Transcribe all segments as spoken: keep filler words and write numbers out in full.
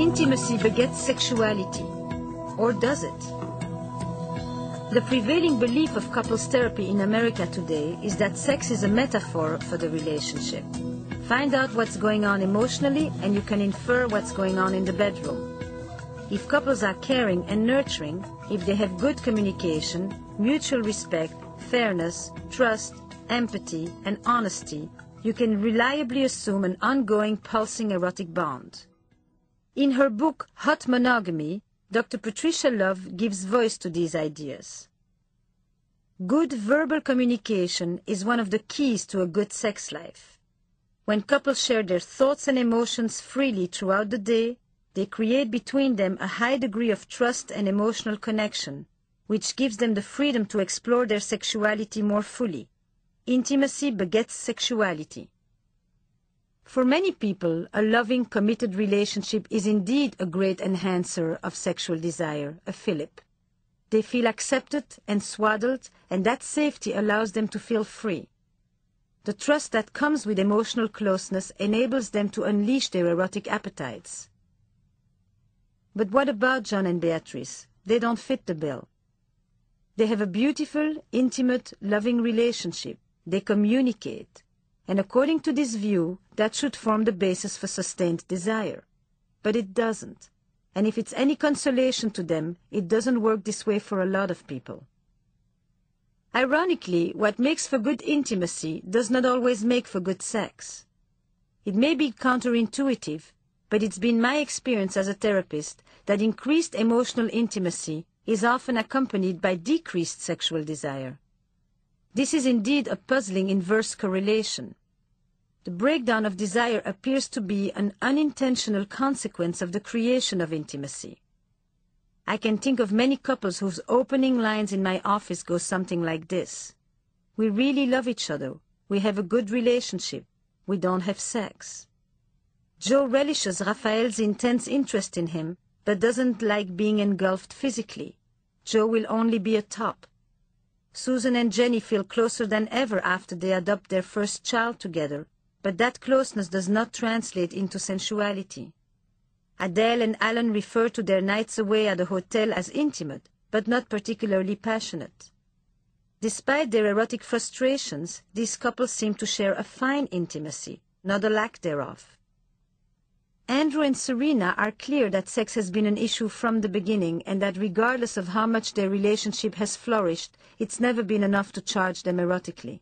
Intimacy begets sexuality, or does it? The prevailing belief of couples therapy in America today is that sex is a metaphor for the relationship. Find out what's going on emotionally and you can infer what's going on in the bedroom. If couples are caring and nurturing, if they have good communication, mutual respect, fairness, trust, empathy, and honesty, you can reliably assume an ongoing pulsing erotic bond. In her book, Hot Monogamy, Doctor Patricia Love gives voice to these ideas. Good verbal communication is one of the keys to a good sex life. When couples share their thoughts and emotions freely throughout the day, they create between them a high degree of trust and emotional connection, which gives them the freedom to explore their sexuality more fully. Intimacy begets sexuality. For many people, a loving, committed relationship is indeed a great enhancer of sexual desire, a fillip. They feel accepted and swaddled, and that safety allows them to feel free. The trust that comes with emotional closeness enables them to unleash their erotic appetites. But what about John and Beatrice? They don't fit the bill. They have a beautiful, intimate, loving relationship. They communicate. And according to this view, that should form the basis for sustained desire. But it doesn't. And if it's any consolation to them, it doesn't work this way for a lot of people. Ironically, what makes for good intimacy does not always make for good sex. It may be counterintuitive, but it's been my experience as a therapist that increased emotional intimacy is often accompanied by decreased sexual desire. This is indeed a puzzling inverse correlation. The breakdown of desire appears to be an unintentional consequence of the creation of intimacy. I can think of many couples whose opening lines in my office go something like this. We really love each other. We have a good relationship. We don't have sex. Joe relishes Raphael's intense interest in him, but doesn't like being engulfed physically. Joe will only be a top. Susan and Jenny feel closer than ever after they adopt their first child together, but that closeness does not translate into sensuality. Adele and Alan refer to their nights away at the hotel as intimate, but not particularly passionate. Despite their erotic frustrations, these couples seem to share a fine intimacy, not a lack thereof. Andrew and Serena are clear that sex has been an issue from the beginning and that regardless of how much their relationship has flourished, it's never been enough to charge them erotically.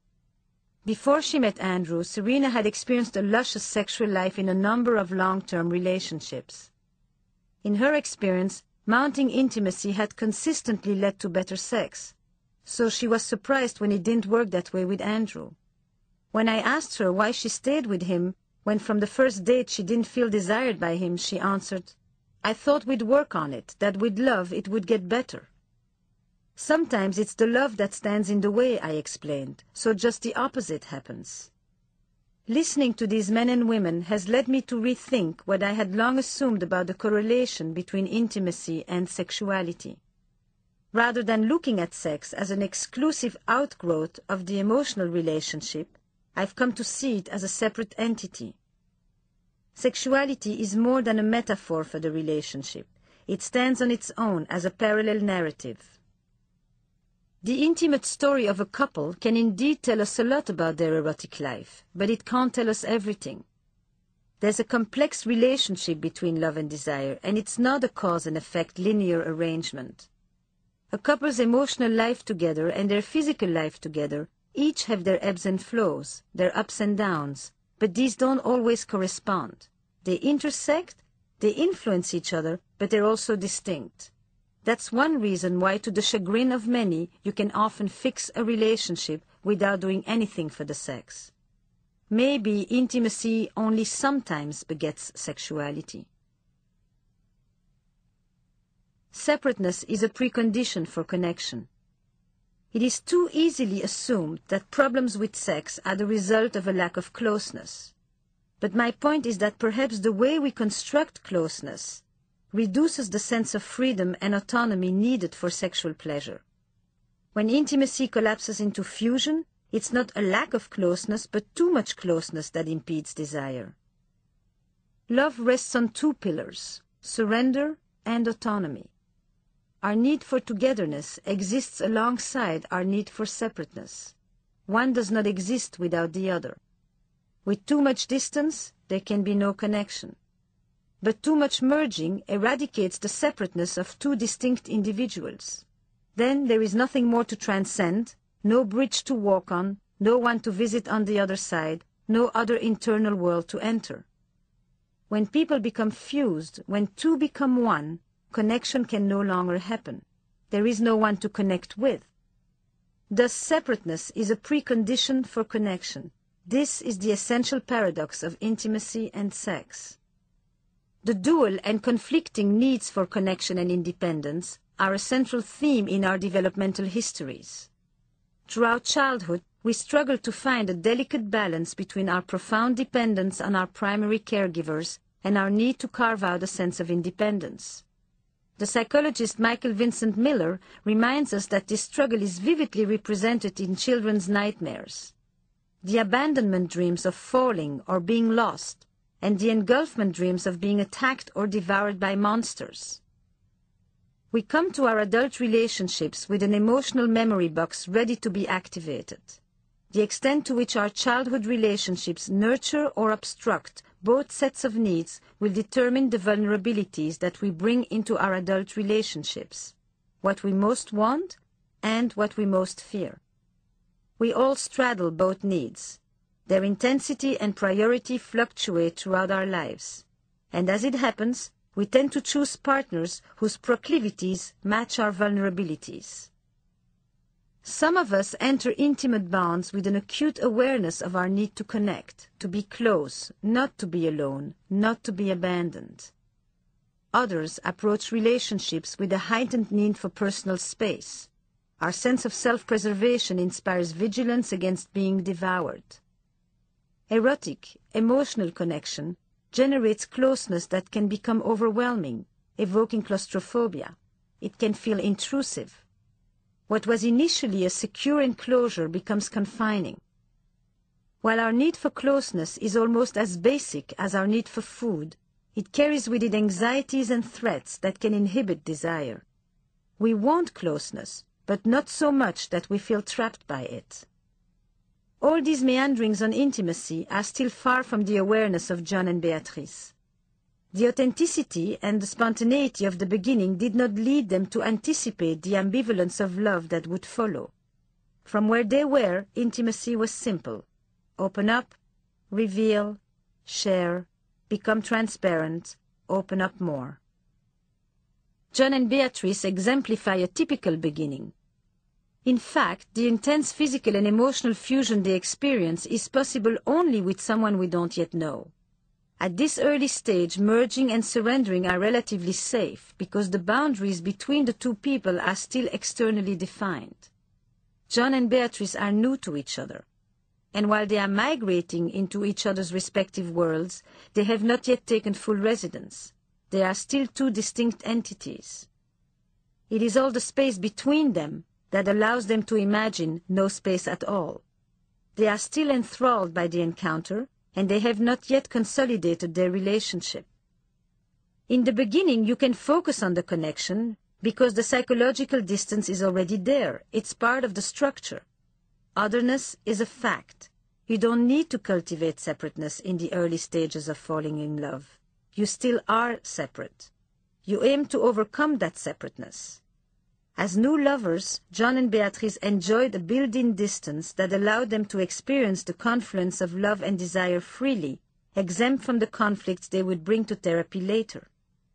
Before she met Andrew, Serena had experienced a luscious sexual life in a number of long-term relationships. In her experience, mounting intimacy had consistently led to better sex, so she was surprised when it didn't work that way with Andrew. When I asked her why she stayed with him, when from the first date she didn't feel desired by him, she answered, "I thought we'd work on it, that with love it would get better." Sometimes it's the love that stands in the way, I explained, so just the opposite happens. Listening to these men and women has led me to rethink what I had long assumed about the correlation between intimacy and sexuality. Rather than looking at sex as an exclusive outgrowth of the emotional relationship, I've come to see it as a separate entity. Sexuality is more than a metaphor for the relationship. It stands on its own as a parallel narrative. The intimate story of a couple can indeed tell us a lot about their erotic life, but it can't tell us everything. There's a complex relationship between love and desire, and it's not a cause and effect linear arrangement. A couple's emotional life together and their physical life together each have their ebbs and flows, their ups and downs, but these don't always correspond. They intersect, they influence each other, but they're also distinct. That's one reason why, to the chagrin of many, you can often fix a relationship without doing anything for the sex. Maybe intimacy only sometimes begets sexuality. Separateness is a precondition for connection. It is too easily assumed that problems with sex are the result of a lack of closeness. But my point is that perhaps the way we construct closeness reduces the sense of freedom and autonomy needed for sexual pleasure. When intimacy collapses into fusion, it's not a lack of closeness, but too much closeness that impedes desire. Love rests on two pillars, surrender and autonomy. Our need for togetherness exists alongside our need for separateness. One does not exist without the other. With too much distance, there can be no connection. But too much merging eradicates the separateness of two distinct individuals. Then there is nothing more to transcend, no bridge to walk on, no one to visit on the other side, no other internal world to enter. When people become fused, when two become one, connection can no longer happen. There is no one to connect with. Thus, separateness is a precondition for connection. This is the essential paradox of intimacy and sex. The dual and conflicting needs for connection and independence are a central theme in our developmental histories. Throughout childhood, we struggle to find a delicate balance between our profound dependence on our primary caregivers and our need to carve out a sense of independence. The psychologist Michael Vincent Miller reminds us that this struggle is vividly represented in children's nightmares. The abandonment dreams of falling or being lost, and the engulfment dreams of being attacked or devoured by monsters. We come to our adult relationships with an emotional memory box ready to be activated. The extent to which our childhood relationships nurture or obstruct both sets of needs will determine the vulnerabilities that we bring into our adult relationships, what we most want and what we most fear. We all straddle both needs. Their intensity and priority fluctuate throughout our lives, and as it happens, we tend to choose partners whose proclivities match our vulnerabilities. Some of us enter intimate bonds with an acute awareness of our need to connect, to be close, not to be alone, not to be abandoned. Others approach relationships with a heightened need for personal space. Our sense of self-preservation inspires vigilance against being devoured. Erotic, emotional connection generates closeness that can become overwhelming, evoking claustrophobia. It can feel intrusive. What was initially a secure enclosure becomes confining. While our need for closeness is almost as basic as our need for food, it carries with it anxieties and threats that can inhibit desire. We want closeness, but not so much that we feel trapped by it. All these meanderings on intimacy are still far from the awareness of John and Beatrice. The authenticity and the spontaneity of the beginning did not lead them to anticipate the ambivalence of love that would follow. From where they were, intimacy was simple. Open up, reveal, share, become transparent, open up more. John and Beatrice exemplify a typical beginning. In fact, the intense physical and emotional fusion they experience is possible only with someone we don't yet know. At this early stage, merging and surrendering are relatively safe because the boundaries between the two people are still externally defined. John and Beatrice are new to each other, and while they are migrating into each other's respective worlds, they have not yet taken full residence. They are still two distinct entities. It is all the space between them that allows them to imagine no space at all. They are still enthralled by the encounter, and they have not yet consolidated their relationship. In the beginning, you can focus on the connection because the psychological distance is already there. It's part of the structure. Otherness is a fact. You don't need to cultivate separateness in the early stages of falling in love. You still are separate. You aim to overcome that separateness. As new lovers, John and Beatrice enjoyed a built-in distance that allowed them to experience the confluence of love and desire freely, exempt from the conflicts they would bring to therapy later.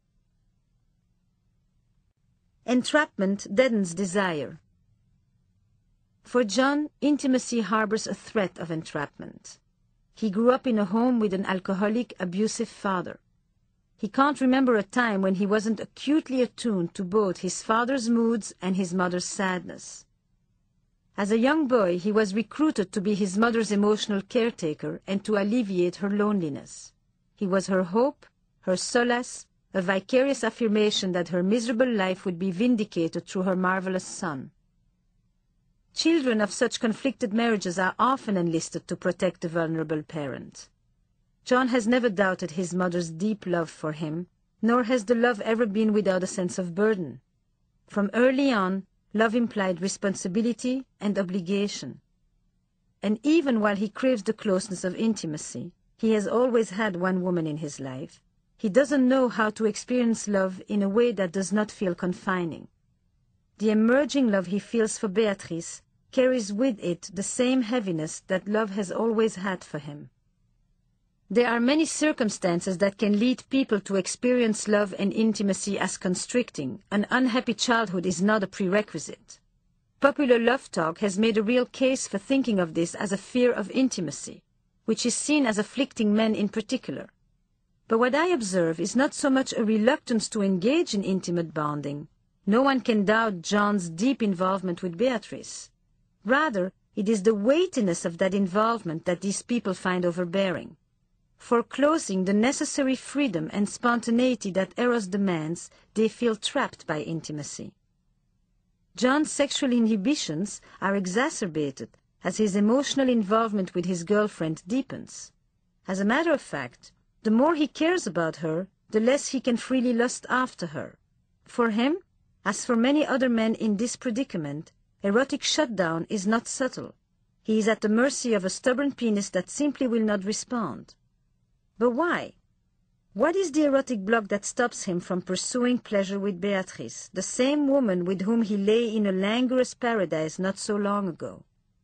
Entrapment deadens desire. For John, intimacy harbors a threat of entrapment. He grew up in a home with an alcoholic, abusive father. He can't remember a time when he wasn't acutely attuned to both his father's moods and his mother's sadness. As a young boy, he was recruited to be his mother's emotional caretaker and to alleviate her loneliness. He was her hope, her solace, a vicarious affirmation that her miserable life would be vindicated through her marvelous son. Children of such conflicted marriages are often enlisted to protect the vulnerable parent. John has never doubted his mother's deep love for him, nor has the love ever been without a sense of burden. From early on, love implied responsibility and obligation. And even while he craves the closeness of intimacy, he has always had one woman in his life. He doesn't know how to experience love in a way that does not feel confining. The emerging love he feels for Beatrice carries with it the same heaviness that love has always had for him. There are many circumstances that can lead people to experience love and intimacy as constricting. An unhappy childhood is not a prerequisite. Popular love talk has made a real case for thinking of this as a fear of intimacy, which is seen as afflicting men in particular. But what I observe is not so much a reluctance to engage in intimate bonding. No one can doubt John's deep involvement with Beatrice. Rather, it is the weightiness of that involvement that these people find overbearing. Foreclosing the necessary freedom and spontaneity that Eros demands, they feel trapped by intimacy. John's sexual inhibitions are exacerbated as his emotional involvement with his girlfriend deepens. As a matter of fact, the more he cares about her, the less he can freely lust after her. For him, as for many other men in this predicament, erotic shutdown is not subtle. He is at the mercy of a stubborn penis that simply will not respond. But why? What is the erotic block that stops him from pursuing pleasure with Beatrice, the same woman with whom he lay in a languorous paradise not so long ago?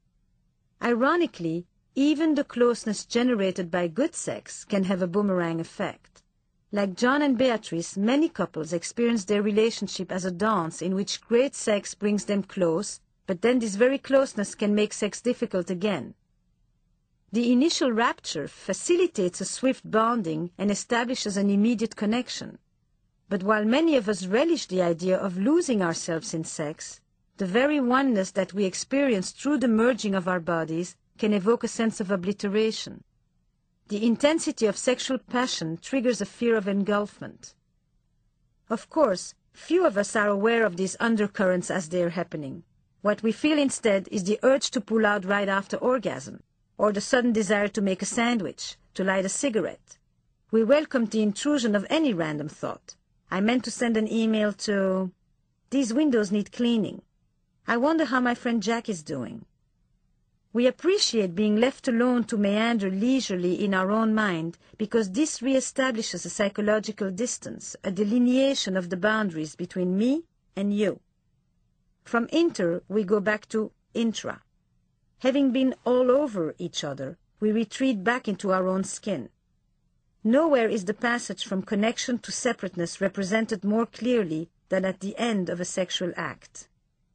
Ironically, even the closeness generated by good sex can have a boomerang effect. Like John and Beatrice, many couples experience their relationship as a dance in which great sex brings them close, but then this very closeness can make sex difficult again. The initial rapture facilitates a swift bonding and establishes an immediate connection. But while many of us relish the idea of losing ourselves in sex, the very oneness that we experience through the merging of our bodies can evoke a sense of obliteration. The intensity of sexual passion triggers a fear of engulfment. Of course, few of us are aware of these undercurrents as they are happening. What we feel instead is the urge to pull out right after orgasm, or the sudden desire to make a sandwich, to light a cigarette. We welcome the intrusion of any random thought. I meant to send an email to... These windows need cleaning. I wonder how my friend Jack is doing. We appreciate being left alone to meander leisurely in our own mind because this reestablishes a psychological distance, a delineation of the boundaries between me and you. From inter, we go back to intra. Having been all over each other, we retreat back into our own skin. Nowhere is the passage from connection to separateness represented more clearly than at the end of a sexual act.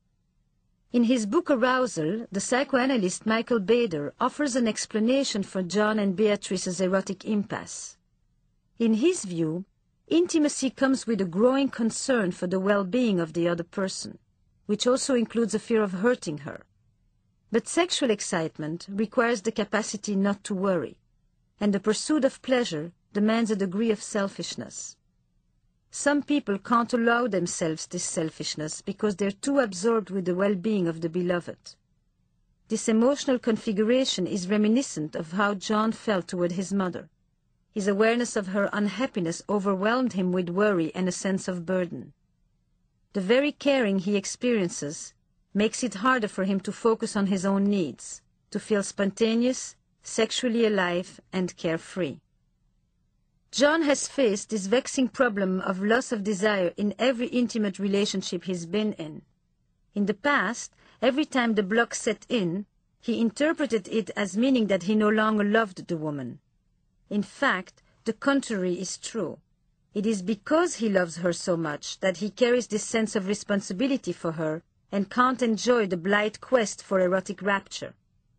In his book Arousal, the psychoanalyst Michael Bader offers an explanation for John and Beatrice's erotic impasse. In his view, intimacy comes with a growing concern for the well-being of the other person, which also includes a fear of hurting her. But sexual excitement requires the capacity not to worry, and the pursuit of pleasure demands a degree of selfishness. Some people can't allow themselves this selfishness because they're too absorbed with the well-being of the beloved. This emotional configuration is reminiscent of how John felt toward his mother. His awareness of her unhappiness overwhelmed him with worry and a sense of burden. The very caring he experiences makes it harder for him to focus on his own needs, to feel spontaneous, sexually alive, and carefree. John has faced this vexing problem of loss of desire in every intimate relationship he's been in. In the past, every time the block set in, he interpreted it as meaning that he no longer loved the woman. In fact, the contrary is true. It is because he loves her so much that he carries this sense of responsibility for her and can't enjoy the blithe quest for erotic rapture.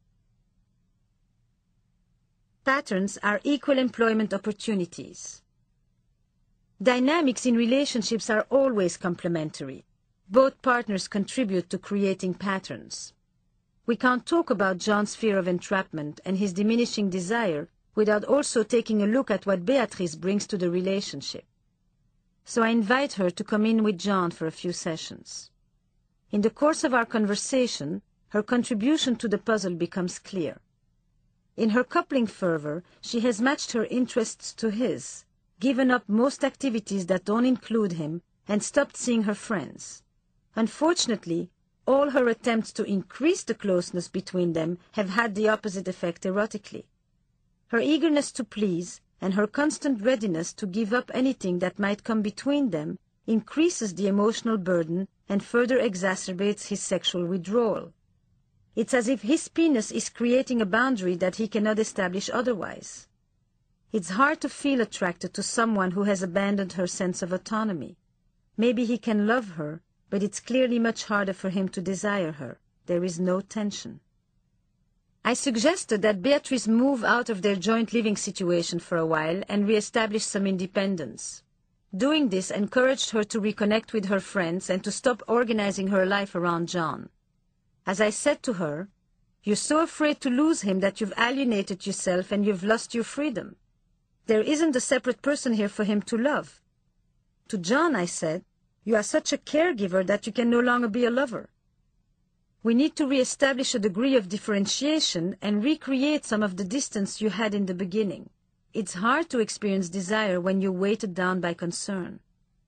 Patterns are equal employment opportunities. Dynamics in relationships are always complementary. Both partners contribute to creating patterns. We can't talk about John's fear of entrapment and his diminishing desire without also taking a look at what Beatrice brings to the relationship. So I invite her to come in with John for a few sessions. In the course of our conversation, her contribution to the puzzle becomes clear. In her coupling fervor, she has matched her interests to his, given up most activities that don't include him, and stopped seeing her friends. Unfortunately, all her attempts to increase the closeness between them have had the opposite effect erotically. Her eagerness to please and her constant readiness to give up anything that might come between them increases the emotional burden and further exacerbates his sexual withdrawal. It's as if his penis is creating a boundary that he cannot establish otherwise. It's hard to feel attracted to someone who has abandoned her sense of autonomy. Maybe he can love her, but it's clearly much harder for him to desire her. There is no tension. I suggested that Beatrice move out of their joint living situation for a while and re-establish some independence. Doing this encouraged her to reconnect with her friends and to stop organizing her life around John. As I said to her, "You're so afraid to lose him that you've alienated yourself and you've lost your freedom. There isn't a separate person here for him to love." To John I said, "You are such a caregiver that you can no longer be a lover. We need to re-establish a degree of differentiation and recreate some of the distance you had in the beginning. It's hard to experience desire when you're weighted down by concern."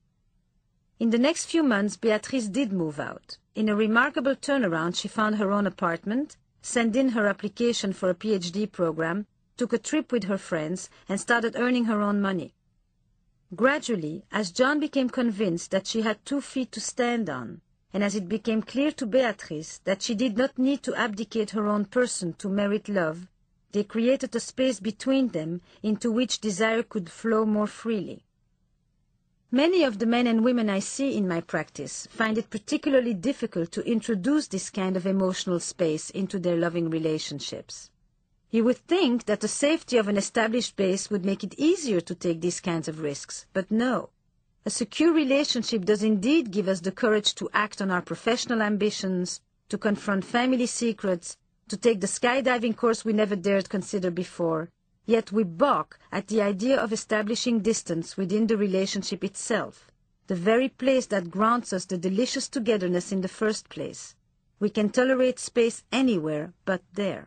In the next few months, Beatrice did move out. In a remarkable turnaround, she found her own apartment, sent in her application for a P H D program, took a trip with her friends, and started earning her own money. Gradually, as John became convinced that she had two feet to stand on, and as it became clear to Beatrice that she did not need to abdicate her own person to merit love, they created a space between them into which desire could flow more freely. Many of the men and women I see in my practice find it particularly difficult to introduce this kind of emotional space into their loving relationships. You would think that the safety of an established base would make it easier to take these kinds of risks, but no. A secure relationship does indeed give us the courage to act on our professional ambitions, to confront family secrets, to take the skydiving course we never dared consider before, yet we balk at the idea of establishing distance within the relationship itself, the very place that grants us the delicious togetherness in the first place. We can tolerate space anywhere but there.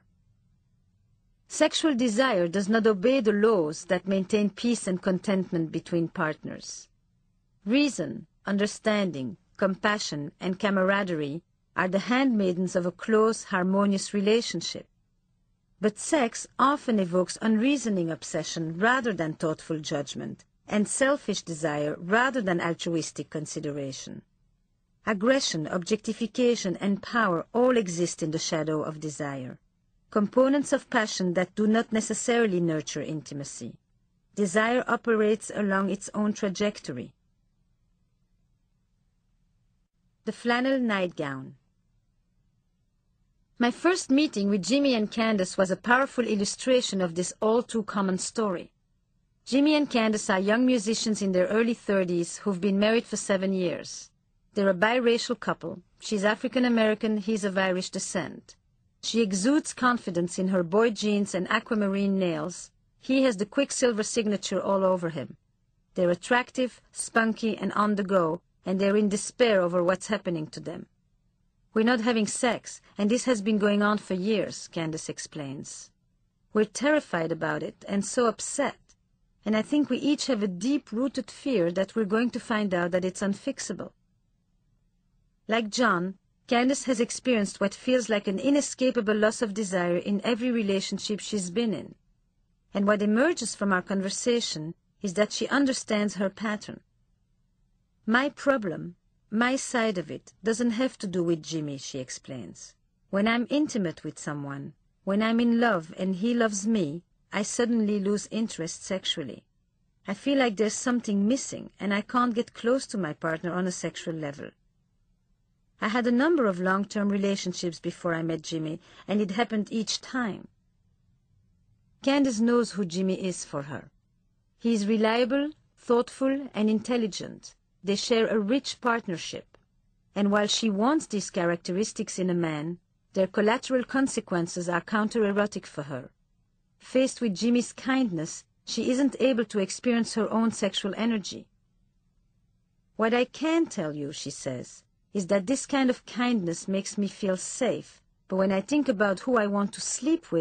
Sexual desire does not obey the laws that maintain peace and contentment between partners. Reason, understanding, compassion, and camaraderie are the handmaidens of a close, harmonious relationship. But sex often evokes unreasoning obsession rather than thoughtful judgment, and selfish desire rather than altruistic consideration. Aggression, objectification, and power all exist in the shadow of desire, components of passion that do not necessarily nurture intimacy. Desire operates along its own trajectory. The flannel nightgown. My first meeting with Jimmy and Candace was a powerful illustration of this all-too-common story. Jimmy and Candace are young musicians in their early thirties who've been married for seven years. They're a biracial couple. She's African-American, he's of Irish descent. She exudes confidence in her boy jeans and aquamarine nails. He has the Quicksilver signature all over him. They're attractive, spunky, and on the go, and they're in despair over what's happening to them. "We're not having sex, and this has been going on for years," Candace explains. "We're terrified about it and so upset, and I think we each have a deep-rooted fear that we're going to find out that it's unfixable." Like John, Candace has experienced what feels like an inescapable loss of desire in every relationship she's been in. And what emerges from our conversation is that she understands her pattern. "My problem, my side of it, doesn't have to do with Jimmy," she explains. "When I'm intimate with someone, when I'm in love and he loves me, I suddenly lose interest sexually. I feel like there's something missing and I can't get close to my partner on a sexual level. I had a number of long-term relationships before I met Jimmy, and it happened each time." Candace knows who Jimmy is for her. He is reliable, thoughtful, and intelligent. They share a rich partnership, and while she wants these characteristics in a man, their collateral consequences are counter-erotic for her. Faced with Jimmy's kindness, she isn't able to experience her own sexual energy. "What I can tell you," she says, "is that this kind of kindness makes me feel safe, but when I think about who I want to sleep with,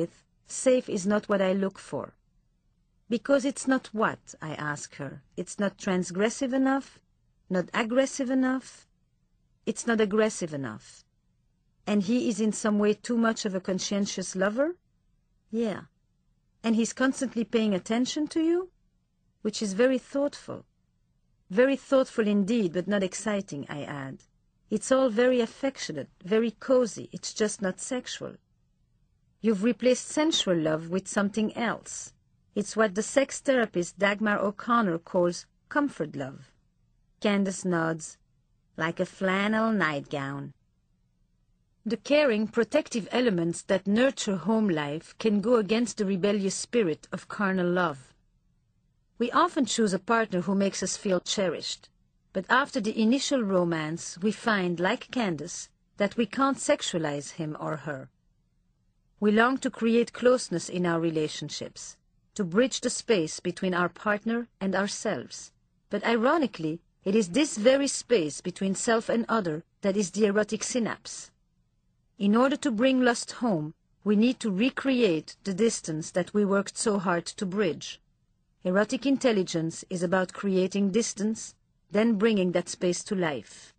Safe is not what I look for. Because it's not what, I ask her. It's not transgressive enough? Not aggressive enough? It's not aggressive enough. And he is in some way too much of a conscientious lover? Yeah. And he's constantly paying attention to you? Which is very thoughtful. Very thoughtful indeed, but not exciting, I add. It's all very affectionate, very cozy, it's just not sexual. You've replaced sensual love with something else. It's what the sex therapist Dagmar O'Connor calls comfort love. Candace nods, like a flannel nightgown. The caring, protective elements that nurture home life can go against the rebellious spirit of carnal love. We often choose a partner who makes us feel cherished, but after the initial romance, we find, like Candace, that we can't sexualize him or her. We long to create closeness in our relationships, to bridge the space between our partner and ourselves. But ironically, it is this very space between self and other that is the erotic synapse. In order to bring lust home, we need to recreate the distance that we worked so hard to bridge. Erotic intelligence is about creating distance, then bringing that space to life.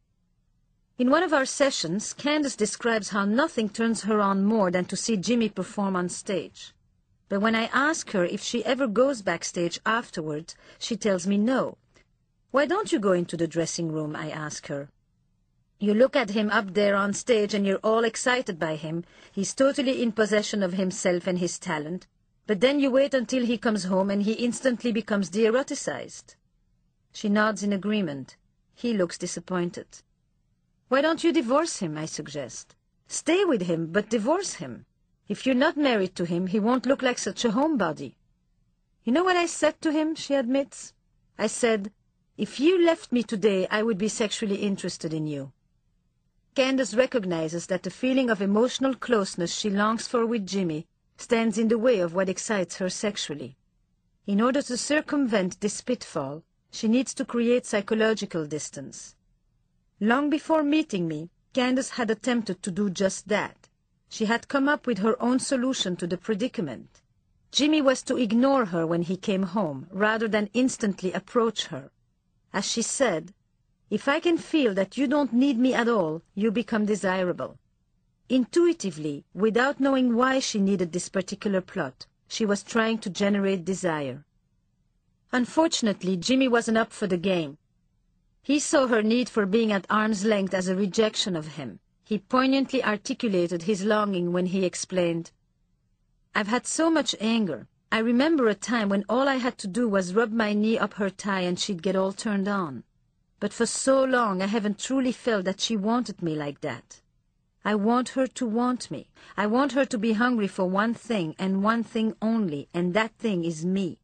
In one of our sessions, Candace describes how nothing turns her on more than to see Jimmy perform on stage. But when I ask her if she ever goes backstage afterward, she tells me no. Why don't you go into the dressing room, I ask her. You look at him up there on stage and you're all excited by him. He's totally in possession of himself and his talent. But then you wait until he comes home and he instantly becomes de-eroticized. She nods in agreement. He looks disappointed. Why don't you divorce him, I suggest. Stay with him, but divorce him. If you're not married to him, he won't look like such a homebody. You know what I said to him, she admits? I said, if you left me today, I would be sexually interested in you. Candace recognizes that the feeling of emotional closeness she longs for with Jimmy stands in the way of what excites her sexually. In order to circumvent this pitfall, she needs to create psychological distance. Long before meeting me, Candace had attempted to do just that. She had come up with her own solution to the predicament. Jimmy was to ignore her when he came home, rather than instantly approach her. As she said, if I can feel that you don't need me at all, you become desirable. Intuitively, without knowing why she needed this particular plot, she was trying to generate desire. Unfortunately, Jimmy wasn't up for the game. He saw her need for being at arm's length as a rejection of him. He poignantly articulated his longing when he explained, I've had so much anger. I remember a time when all I had to do was rub my knee up her thigh and she'd get all turned on. But for so long I haven't truly felt that she wanted me like that. I want her to want me. I want her to be hungry for one thing and one thing only, and that thing is me.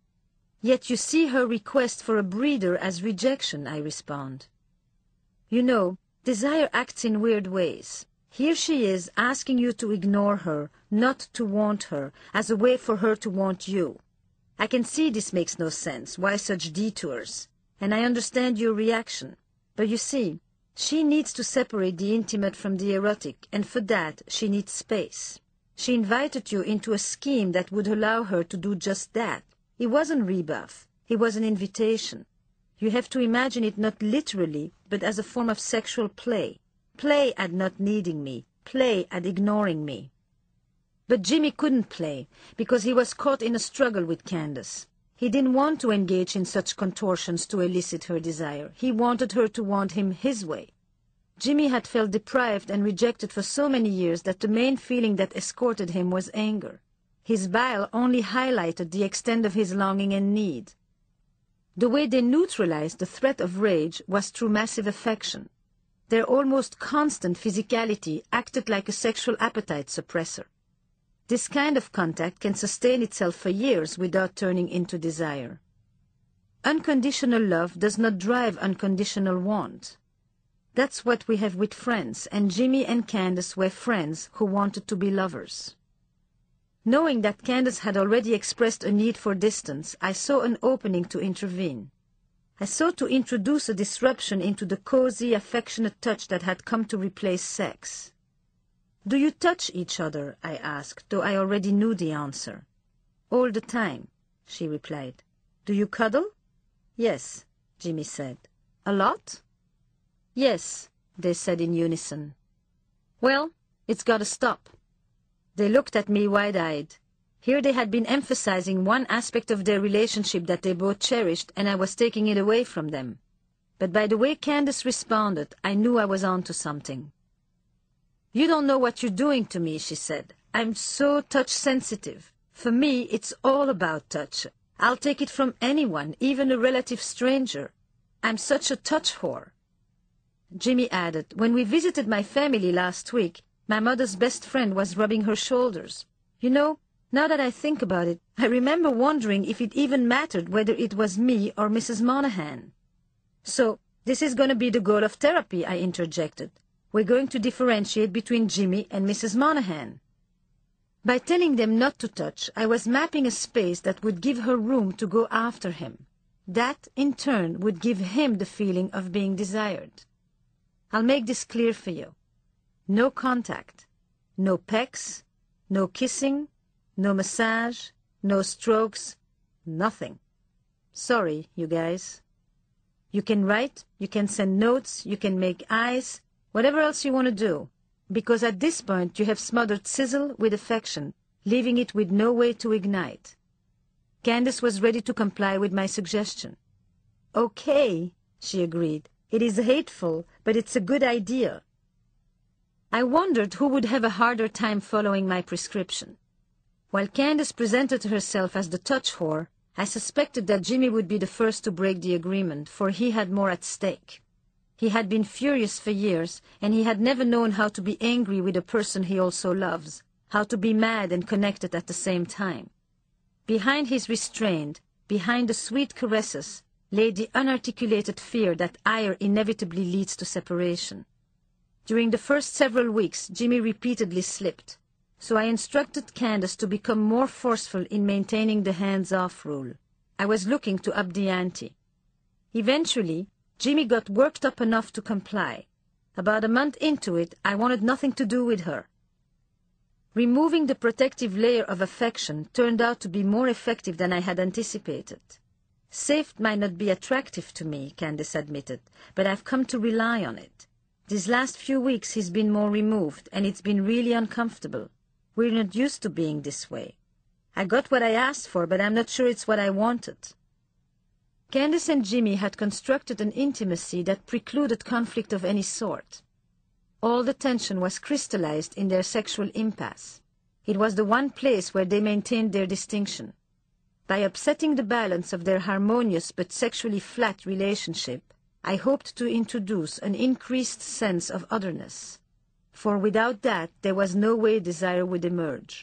Yet you see her request for a breeder as rejection, I respond. You know, desire acts in weird ways. Here she is asking you to ignore her, not to want her, as a way for her to want you. I can see this makes no sense. Why such detours? And I understand your reaction. But you see, she needs to separate the intimate from the erotic, and for that she needs space. She invited you into a scheme that would allow her to do just that. It wasn't rebuff. It was an invitation. You have to imagine it not literally, but as a form of sexual play. Play at not needing me. Play at ignoring me. But Jimmy couldn't play, because he was caught in a struggle with Candace. He didn't want to engage in such contortions to elicit her desire. He wanted her to want him his way. Jimmy had felt deprived and rejected for so many years that the main feeling that escorted him was anger. His bile only highlighted the extent of his longing and need. The way they neutralized the threat of rage was through massive affection. Their almost constant physicality acted like a sexual appetite suppressor. This kind of contact can sustain itself for years without turning into desire. Unconditional love does not drive unconditional want. That's what we have with friends, and Jimmy and Candace were friends who wanted to be lovers. Knowing that Candace had already expressed a need for distance, I saw an opening to intervene. I sought to introduce a disruption into the cozy, affectionate touch that had come to replace sex. "Do you touch each other?" I asked, though I already knew the answer. "All the time," she replied. "Do you cuddle?" "Yes," Jimmy said. "A lot?" "Yes," they said in unison. "Well, it's got to stop." They looked at me wide-eyed. Here they had been emphasizing one aspect of their relationship that they both cherished, and I was taking it away from them. But by the way Candace responded, I knew I was on to something. "You don't know what you're doing to me," she said. "I'm so touch-sensitive. For me, it's all about touch. I'll take it from anyone, even a relative stranger. I'm such a touch whore." Jimmy added, "When we visited my family last week, my mother's best friend was rubbing her shoulders. You know, now that I think about it, I remember wondering if it even mattered whether it was me or Missus Monahan." "So, this is going to be the goal of therapy," I interjected. "We're going to differentiate between Jimmy and Missus Monahan." By telling them not to touch, I was mapping a space that would give her room to go after him. That, in turn, would give him the feeling of being desired. I'll make this clear for you. No contact, no pecks, no kissing, no massage, no strokes, nothing. Sorry, you guys. You can write, you can send notes, you can make eyes, whatever else you want to do, because at this point you have smothered sizzle with affection, leaving it with no way to ignite. Candace was ready to comply with my suggestion. "Okay," she agreed. "It is hateful, but it's a good idea." I wondered who would have a harder time following my prescription. While Candace presented herself as the touch whore, I suspected that Jimmy would be the first to break the agreement, for he had more at stake. He had been furious for years, and he had never known how to be angry with a person he also loves, how to be mad and connected at the same time. Behind his restraint, behind the sweet caresses, lay the unarticulated fear that ire inevitably leads to separation. During the first several weeks, Jimmy repeatedly slipped, so I instructed Candace to become more forceful in maintaining the hands-off rule. I was looking to up the ante. Eventually, Jimmy got worked up enough to comply. About a month into it, I wanted nothing to do with her. Removing the protective layer of affection turned out to be more effective than I had anticipated. Safe might not be attractive to me, Candace admitted, but I've come to rely on it. These last few weeks he's been more removed, and it's been really uncomfortable. We're not used to being this way. I got what I asked for, but I'm not sure it's what I wanted. Candace and Jimmy had constructed an intimacy that precluded conflict of any sort. All the tension was crystallized in their sexual impasse. It was the one place where they maintained their distinction. By upsetting the balance of their harmonious but sexually flat relationship, I hoped to introduce an increased sense of otherness. For without that, there was no way desire would emerge.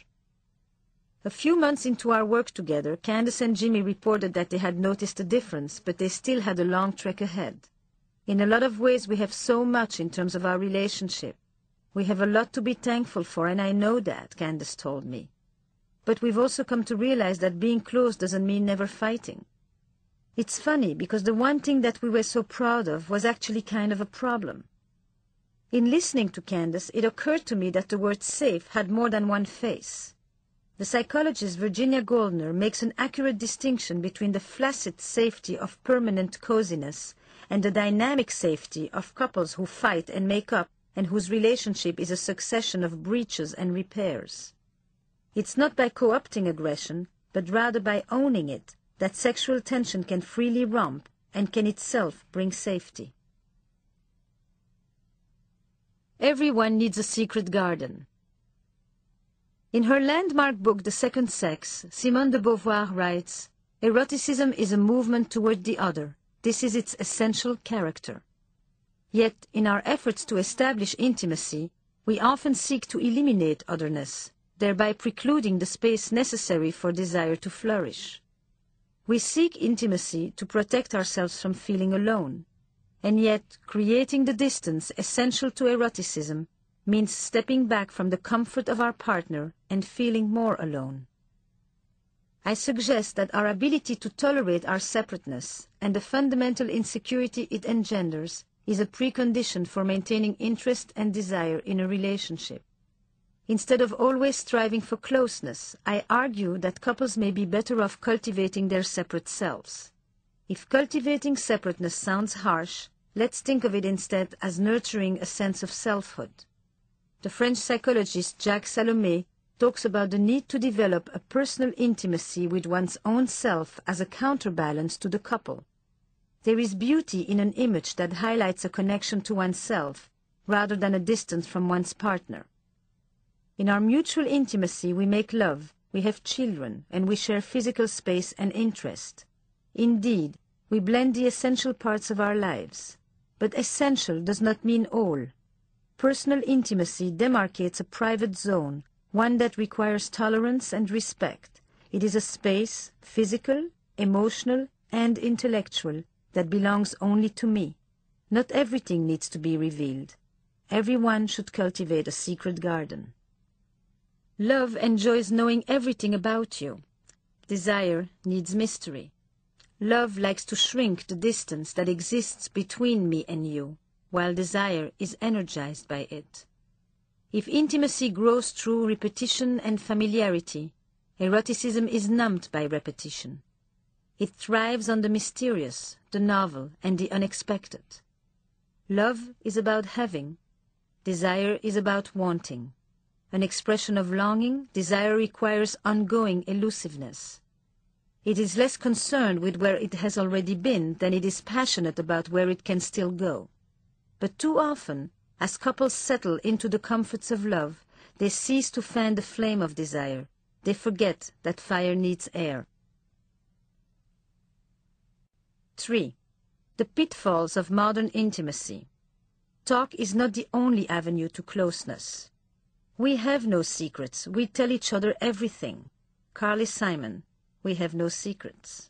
A few months into our work together, Candace and Jimmy reported that they had noticed a difference, but they still had a long trek ahead. In a lot of ways, we have so much in terms of our relationship. We have a lot to be thankful for, and I know that, Candace told me. But we've also come to realize that being close doesn't mean never fighting. It's funny, because the one thing that we were so proud of was actually kind of a problem. In listening to Candace, it occurred to me that the word safe had more than one face. The psychologist Virginia Goldner makes an accurate distinction between the flaccid safety of permanent coziness and the dynamic safety of couples who fight and make up and whose relationship is a succession of breaches and repairs. It's not by co-opting aggression, but rather by owning it, that sexual tension can freely romp and can itself bring safety. Everyone needs a secret garden. In her landmark book, The Second Sex, Simone de Beauvoir writes, "Eroticism is a movement toward the other. This is its essential character." Yet, in our efforts to establish intimacy, we often seek to eliminate otherness, thereby precluding the space necessary for desire to flourish. We seek intimacy to protect ourselves from feeling alone, and yet creating the distance essential to eroticism means stepping back from the comfort of our partner and feeling more alone. I suggest that our ability to tolerate our separateness and the fundamental insecurity it engenders is a precondition for maintaining interest and desire in a relationship. Instead of always striving for closeness, I argue that couples may be better off cultivating their separate selves. If cultivating separateness sounds harsh, let's think of it instead as nurturing a sense of selfhood. The French psychologist Jacques Salomé talks about the need to develop a personal intimacy with one's own self as a counterbalance to the couple. There is beauty in an image that highlights a connection to oneself rather than a distance from one's partner. In our mutual intimacy we make love, we have children, and we share physical space and interest. Indeed, we blend the essential parts of our lives. But essential does not mean all. Personal intimacy demarcates a private zone, one that requires tolerance and respect. It is a space, physical, emotional, and intellectual, that belongs only to me. Not everything needs to be revealed. Everyone should cultivate a secret garden. Love enjoys knowing everything about you. Desire needs mystery. Love likes to shrink the distance that exists between me and you, while desire is energized by it. If intimacy grows through repetition and familiarity, eroticism is numbed by repetition. It thrives on the mysterious, the novel, and the unexpected. Love is about having. Desire is about wanting. An expression of longing, desire requires ongoing elusiveness. It is less concerned with where it has already been than it is passionate about where it can still go. But too often, as couples settle into the comforts of love, they cease to fan the flame of desire. They forget that fire needs air. three. The pitfalls of modern intimacy. Talk is not the only avenue to closeness. We have no secrets. We tell each other everything. Carly Simon, we have no secrets.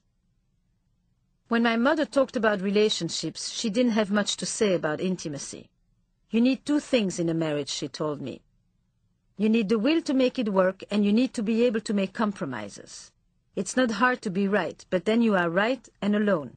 When my mother talked about relationships, she didn't have much to say about intimacy. You need two things in a marriage, she told me. You need the will to make it work, and you need to be able to make compromises. It's not hard to be right, but then you are right and alone.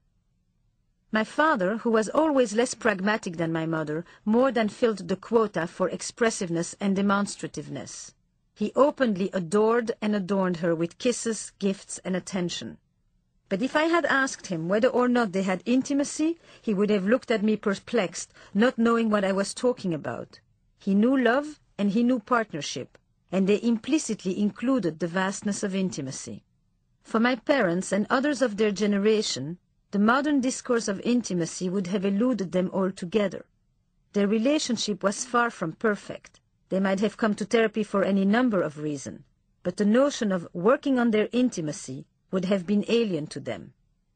My father, who was always less pragmatic than my mother, more than filled the quota for expressiveness and demonstrativeness. He openly adored and adorned her with kisses, gifts, and attention. But if I had asked him whether or not they had intimacy, he would have looked at me perplexed, not knowing what I was talking about. He knew love and he knew partnership, and they implicitly included the vastness of intimacy. For my parents and others of their generation, the modern discourse of intimacy would have eluded them altogether. Their relationship was far from perfect. They might have come to therapy for any number of reasons, but the notion of working on their intimacy would have been alien to them.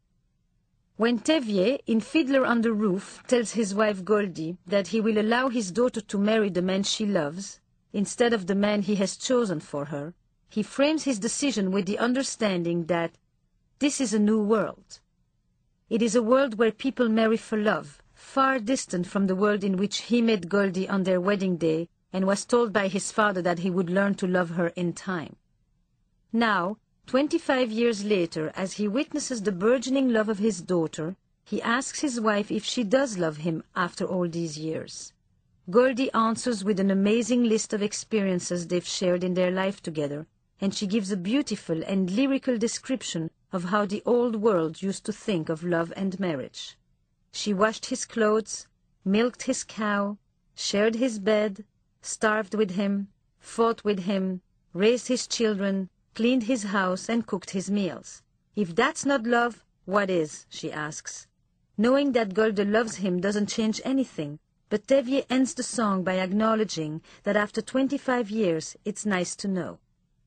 When Tevye, in Fiddler on the Roof, tells his wife Goldie that he will allow his daughter to marry the man she loves, instead of the man he has chosen for her, he frames his decision with the understanding that this is a new world. It is a world where people marry for love, far distant from the world in which he met Goldie on their wedding day and was told by his father that he would learn to love her in time. Now, twenty-five years later, as he witnesses the burgeoning love of his daughter, he asks his wife if she does love him after all these years. Goldie answers with an amazing list of experiences they've shared in their life together, and she gives a beautiful and lyrical description of how the old world used to think of love and marriage. She washed his clothes, milked his cow, shared his bed, starved with him, fought with him, raised his children, cleaned his house, and cooked his meals. If that's not love, what is, she asks. Knowing that Golde loves him doesn't change anything, but Tevye ends the song by acknowledging that after twenty-five years, it's nice to know.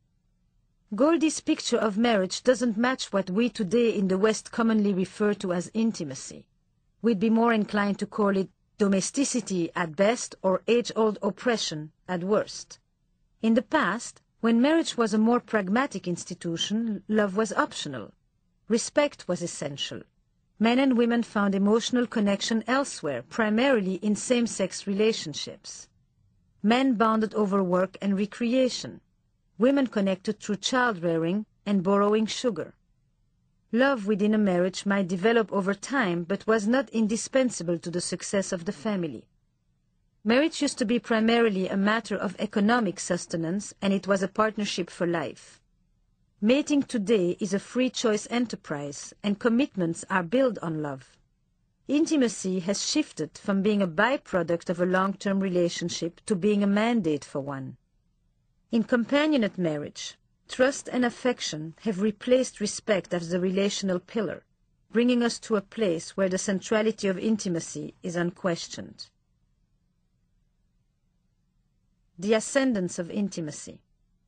Goldie's picture of marriage doesn't match what we today in the West commonly refer to as intimacy. We'd be more inclined to call it domesticity at best or age-old oppression at worst. In the past, when marriage was a more pragmatic institution, love was optional. Respect was essential. Men and women found emotional connection elsewhere, primarily in same-sex relationships. Men bonded over work and recreation. Women connected through child-rearing and borrowing sugar. Love within a marriage might develop over time, but was not indispensable to the success of the family. Marriage used to be primarily a matter of economic sustenance, and it was a partnership for life. Mating today is a free choice enterprise, and commitments are built on love. Intimacy has shifted from being a byproduct of a long-term relationship to being a mandate for one. In companionate marriage, trust and affection have replaced respect as the relational pillar, bringing us to a place where the centrality of intimacy is unquestioned. The ascendance of intimacy.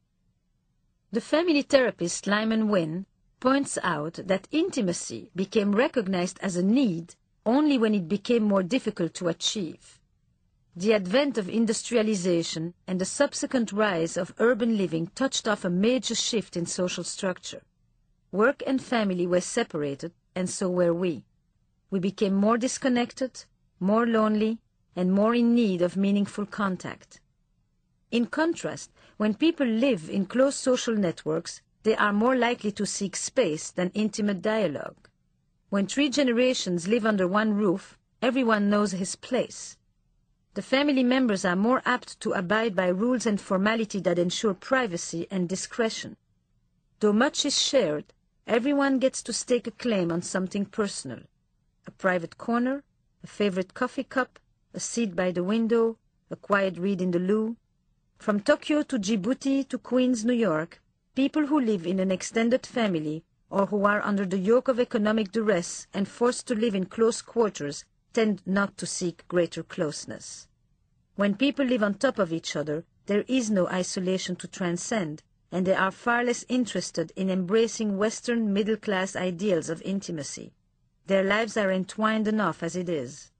The family therapist Lyman Wynn points out that intimacy became recognized as a need only when it became more difficult to achieve. The advent of industrialization and the subsequent rise of urban living touched off a major shift in social structure. Work and family were separated, and so were we. We became more disconnected, more lonely, and more in need of meaningful contact. In contrast, when people live in close social networks, they are more likely to seek space than intimate dialogue. When three generations live under one roof, everyone knows his place. The family members are more apt to abide by rules and formality that ensure privacy and discretion. Though much is shared, everyone gets to stake a claim on something personal. A private corner, a favorite coffee cup, a seat by the window, a quiet read in the loo. From Tokyo to Djibouti to Queens, New York, people who live in an extended family or who are under the yoke of economic duress and forced to live in close quarters tend not to seek greater closeness. When people live on top of each other, there is no isolation to transcend, and they are far less interested in embracing Western middle-class ideals of intimacy. Their lives are entwined enough as it is.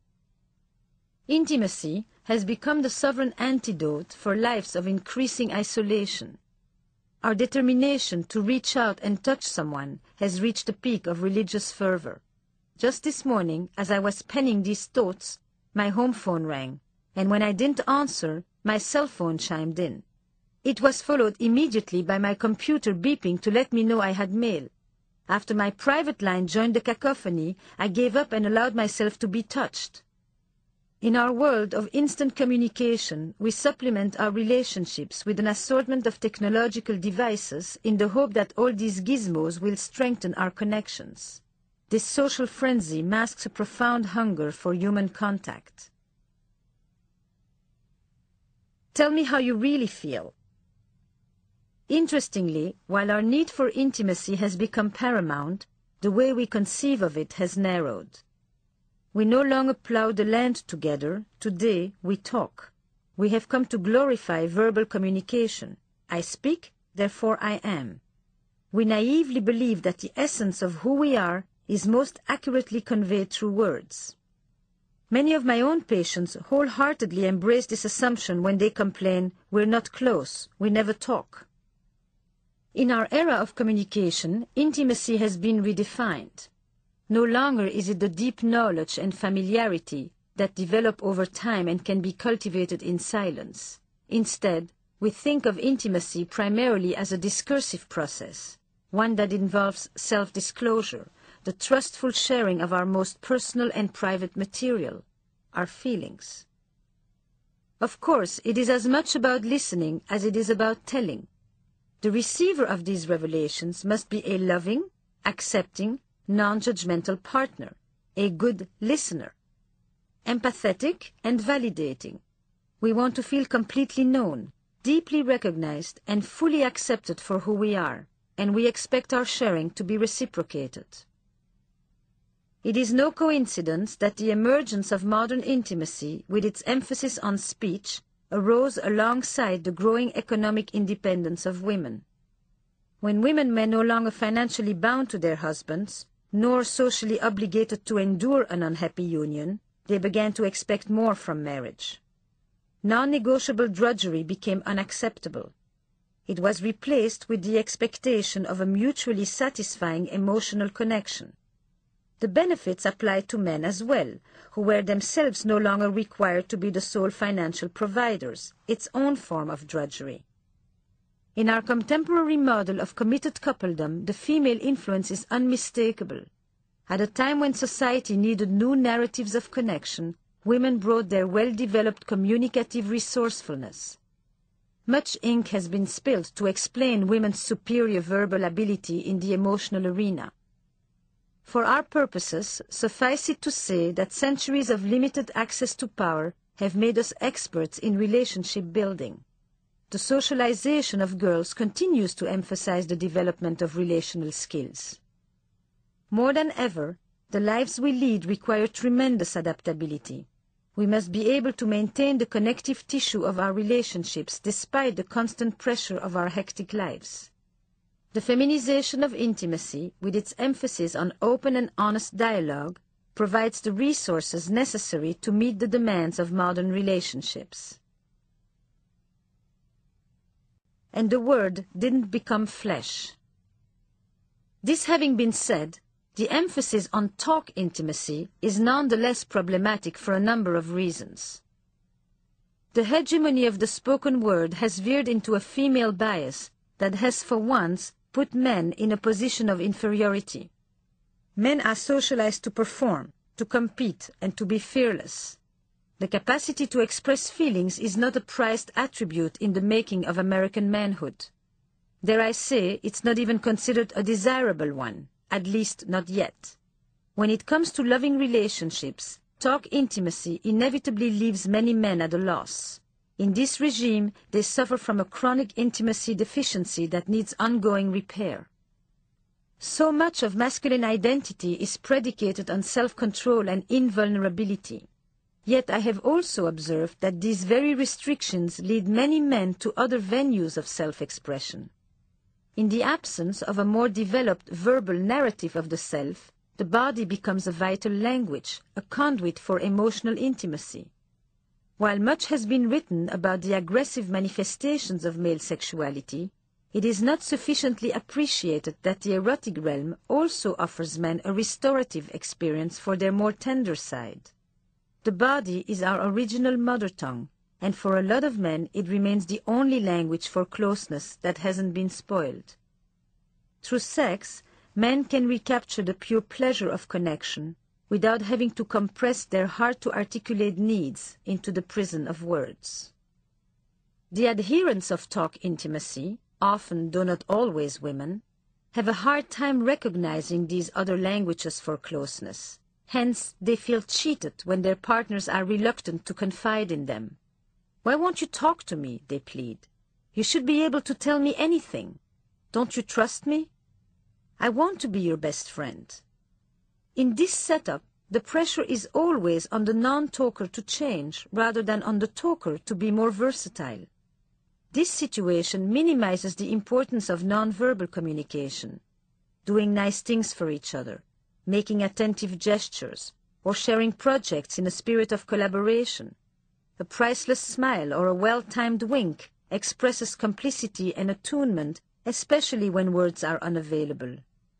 Intimacy has become the sovereign antidote for lives of increasing isolation. Our determination to reach out and touch someone has reached the peak of religious fervor. Just this morning, as I was penning these thoughts, my home phone rang, and when I didn't answer, my cell phone chimed in. It was followed immediately by my computer beeping to let me know I had mail. After my private line joined the cacophony, I gave up and allowed myself to be touched. In our world of instant communication, we supplement our relationships with an assortment of technological devices in the hope that all these gizmos will strengthen our connections. This social frenzy masks a profound hunger for human contact. Tell me how you really feel. Interestingly, while our need for intimacy has become paramount, the way we conceive of it has narrowed. We no longer plow the land together. Today we talk. We have come to glorify verbal communication. I speak, therefore I am. We naively believe that the essence of who we are is most accurately conveyed through words. Many of my own patients wholeheartedly embrace this assumption when they complain, "We're not close, we never talk." In our era of communication, intimacy has been redefined. No longer is it the deep knowledge and familiarity that develop over time and can be cultivated in silence. Instead, we think of intimacy primarily as a discursive process, one that involves self-disclosure, the trustful sharing of our most personal and private material, our feelings. Of course, it is as much about listening as it is about telling. The receiver of these revelations must be a loving, accepting, non-judgmental partner, a good listener, empathetic and validating. We want to feel completely known, deeply recognized, and fully accepted for who we are, and we expect our sharing to be reciprocated. It is no coincidence that the emergence of modern intimacy, with its emphasis on speech, arose alongside the growing economic independence of women. When women were no longer financially bound to their husbands, nor socially obligated to endure an unhappy union, they began to expect more from marriage. Non-negotiable drudgery became unacceptable. It was replaced with the expectation of a mutually satisfying emotional connection. The benefits applied to men as well, who were themselves no longer required to be the sole financial providers, its own form of drudgery. In our contemporary model of committed coupledom, the female influence is unmistakable. At a time when society needed new narratives of connection, women brought their well-developed communicative resourcefulness. Much ink has been spilled to explain women's superior verbal ability in the emotional arena. For our purposes, suffice it to say that centuries of limited access to power have made us experts in relationship building. The socialization of girls continues to emphasize the development of relational skills. More than ever, the lives we lead require tremendous adaptability. We must be able to maintain the connective tissue of our relationships despite the constant pressure of our hectic lives. The feminization of intimacy, with its emphasis on open and honest dialogue, provides the resources necessary to meet the demands of modern relationships. And the Word didn't become flesh. This having been said, the emphasis on talk intimacy is nonetheless problematic for a number of reasons. The hegemony of the spoken word has veered into a female bias that has for once put men in a position of inferiority. Men are socialized to perform, to compete, and to be fearless. The capacity to express feelings is not a prized attribute in the making of American manhood. Dare I say, it's not even considered a desirable one. At least not yet. When it comes to loving relationships, talk intimacy inevitably leaves many men at a loss. In this regime, they suffer from a chronic intimacy deficiency that needs ongoing repair. So much of masculine identity is predicated on self-control and invulnerability. Yet I have also observed that these very restrictions lead many men to other venues of self-expression. In the absence of a more developed verbal narrative of the self, the body becomes a vital language, a conduit for emotional intimacy. While much has been written about the aggressive manifestations of male sexuality, it is not sufficiently appreciated that the erotic realm also offers men a restorative experience for their more tender side. The body is our original mother tongue, and for a lot of men it remains the only language for closeness that hasn't been spoiled. Through sex, men can recapture the pure pleasure of connection without having to compress their hard-to-articulate needs into the prison of words. The adherents of talk intimacy, often though not always women, have a hard time recognizing these other languages for closeness. Hence, they feel cheated when their partners are reluctant to confide in them. "Why won't you talk to me?" they plead. "You should be able to tell me anything. Don't you trust me? I want to be your best friend." In this setup, the pressure is always on the non-talker to change rather than on the talker to be more versatile. This situation minimizes the importance of non-verbal communication, doing nice things for each other, making attentive gestures, or sharing projects in a spirit of collaboration. A priceless smile or a well-timed wink expresses complicity and attunement, especially when words are unavailable.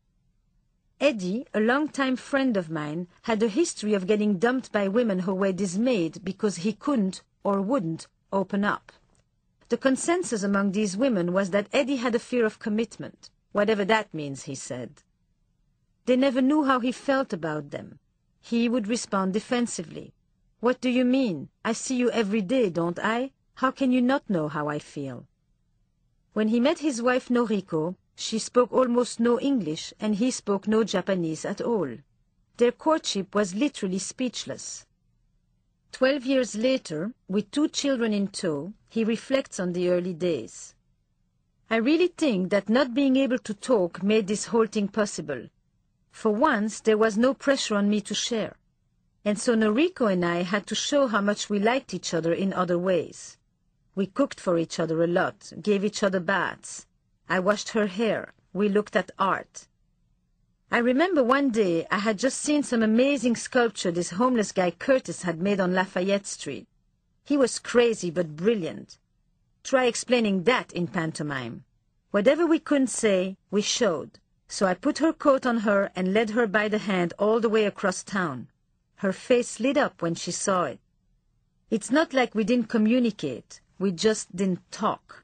Eddie, a long-time friend of mine, had a history of getting dumped by women who were dismayed because he couldn't or wouldn't open up. The consensus among these women was that Eddie had a fear of commitment, whatever that means, he said. They never knew how he felt about them. He would respond defensively. "What do you mean? I see you every day, don't I? How can you not know how I feel?" When he met his wife Noriko, she spoke almost no English and he spoke no Japanese at all. Their courtship was literally speechless. Twelve years later, with two children in tow, he reflects on the early days. "I really think that not being able to talk made this whole thing possible. For once, there was no pressure on me to share. And so Noriko and I had to show how much we liked each other in other ways. We cooked for each other a lot, gave each other baths. I washed her hair. We looked at art. I remember one day I had just seen some amazing sculpture this homeless guy Curtis had made on Lafayette Street. He was crazy but brilliant. Try explaining that in pantomime. Whatever we couldn't say, we showed. So I put her coat on her and led her by the hand all the way across town. Her face lit up when she saw it. It's not like we didn't communicate. We just didn't talk."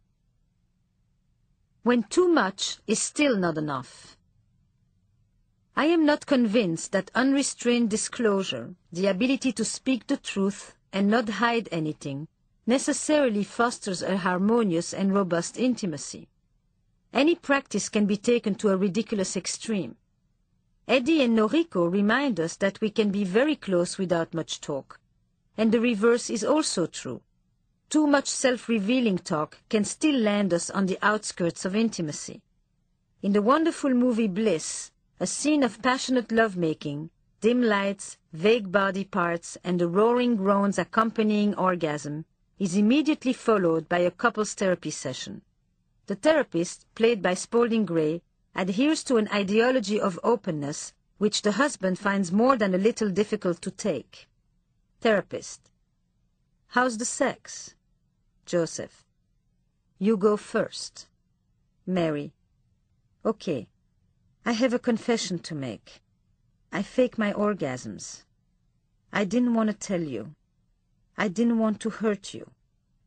When too much is still not enough. I am not convinced that unrestrained disclosure, the ability to speak the truth and not hide anything, necessarily fosters a harmonious and robust intimacy. Any practice can be taken to a ridiculous extreme. Eddie and Noriko remind us that we can be very close without much talk. And the reverse is also true. Too much self-revealing talk can still land us on the outskirts of intimacy. In the wonderful movie Bliss, a scene of passionate lovemaking, dim lights, vague body parts, and the roaring groans accompanying orgasm is immediately followed by a couples therapy session. The therapist, played by Spalding Gray, adheres to an ideology of openness which the husband finds more than a little difficult to take. Therapist: How's the sex? Joseph: You go first. Mary: Okay. I have a confession to make. I fake my orgasms. I didn't want to tell you. I didn't want to hurt you.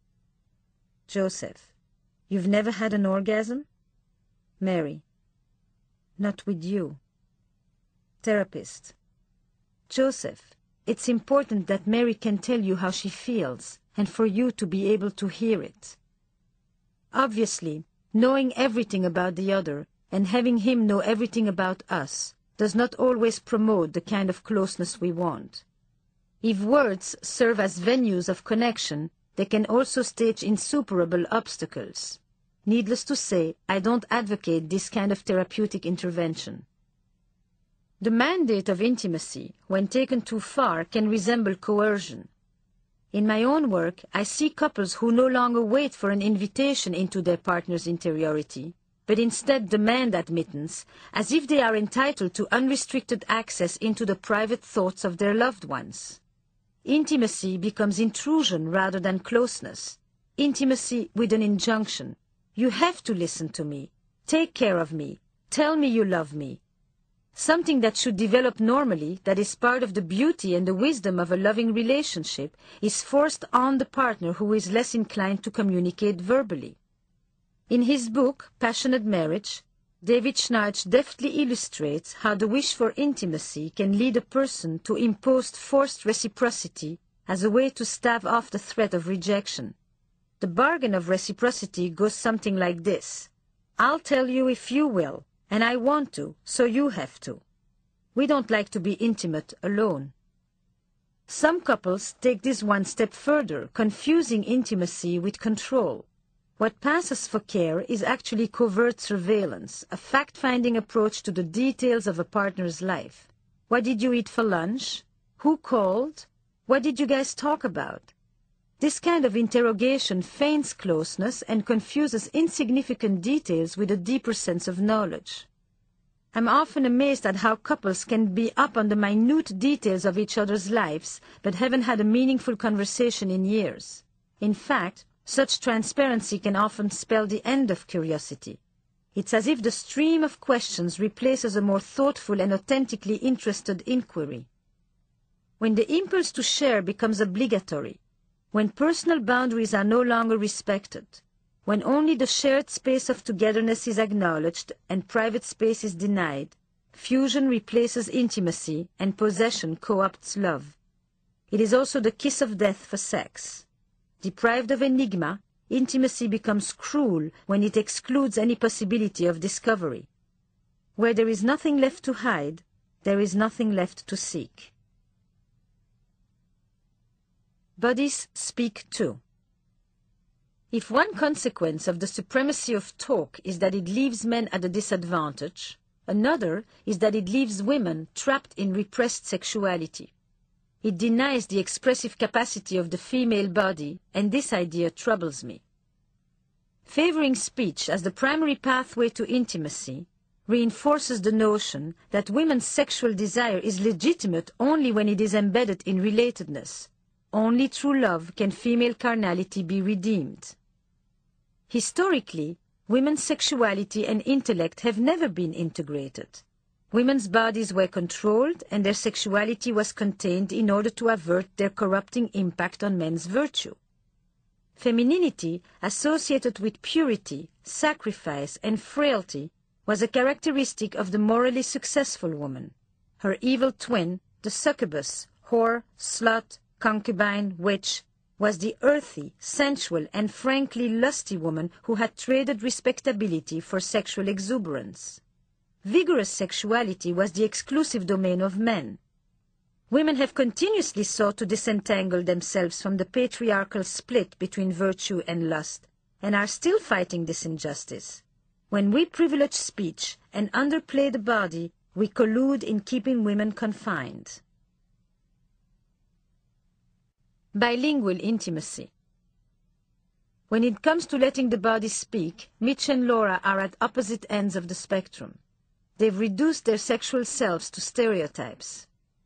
Joseph: You've never had an orgasm? Mary: Not with you. Therapist: Joseph, it's important that Mary can tell you how she feels, and for you to be able to hear it. Obviously, knowing everything about the other and having him know everything about us does not always promote the kind of closeness we want. If words serve as venues of connection, they can also stage insuperable obstacles. Needless to say, I don't advocate this kind of therapeutic intervention. The mandate of intimacy, when taken too far, can resemble coercion. In my own work, I see couples who no longer wait for an invitation into their partner's interiority, but instead demand admittance, as if they are entitled to unrestricted access into the private thoughts of their loved ones. Intimacy becomes intrusion rather than closeness. Intimacy with an injunction. You have to listen to me. Take care of me. Tell me you love me. Something that should develop normally, that is part of the beauty and the wisdom of a loving relationship, is forced on the partner who is less inclined to communicate verbally. In his book, Passionate Marriage, David Schnarch deftly illustrates how the wish for intimacy can lead a person to impose forced reciprocity as a way to stave off the threat of rejection. The bargain of reciprocity goes something like this: I'll tell you if you will, and I want to, so you have to. We don't like to be intimate alone. Some couples take this one step further, confusing intimacy with control. What passes for care is actually covert surveillance, a fact-finding approach to the details of a partner's life. What did you eat for lunch? Who called? What did you guys talk about? This kind of interrogation feigns closeness and confuses insignificant details with a deeper sense of knowledge. I'm often amazed at how couples can be up on the minute details of each other's lives, but haven't had a meaningful conversation in years. In fact, such transparency can often spell the end of curiosity. It's as if the stream of questions replaces a more thoughtful and authentically interested inquiry. When the impulse to share becomes obligatory, when personal boundaries are no longer respected, when only the shared space of togetherness is acknowledged and private space is denied, fusion replaces intimacy and possession co-opts love. It is also the kiss of death for sex. Deprived of enigma, intimacy becomes cruel when it excludes any possibility of discovery. Where there is nothing left to hide, there is nothing left to seek. Bodies speak too. If one consequence of the supremacy of talk is that it leaves men at a disadvantage, another is that it leaves women trapped in repressed sexuality. It denies the expressive capacity of the female body, and this idea troubles me. Favoring speech as the primary pathway to intimacy reinforces the notion that women's sexual desire is legitimate only when it is embedded in relatedness. Only through love can female carnality be redeemed. Historically, women's sexuality and intellect have never been integrated. Women's bodies were controlled and their sexuality was contained in order to avert their corrupting impact on men's virtue. Femininity, associated with purity, sacrifice, and frailty, was a characteristic of the morally successful woman. Her evil twin, the succubus, whore, slut, concubine, witch, was the earthy, sensual, and frankly lusty woman who had traded respectability for sexual exuberance. Vigorous sexuality was the exclusive domain of men. Women have continuously sought to disentangle themselves from the patriarchal split between virtue and lust, and are still fighting this injustice. When we privilege speech and underplay the body, we collude in keeping women confined. Bilingual intimacy. When it comes to letting the body speak, Mitch and Laura are at opposite ends of the spectrum. They've reduced their sexual selves to stereotypes.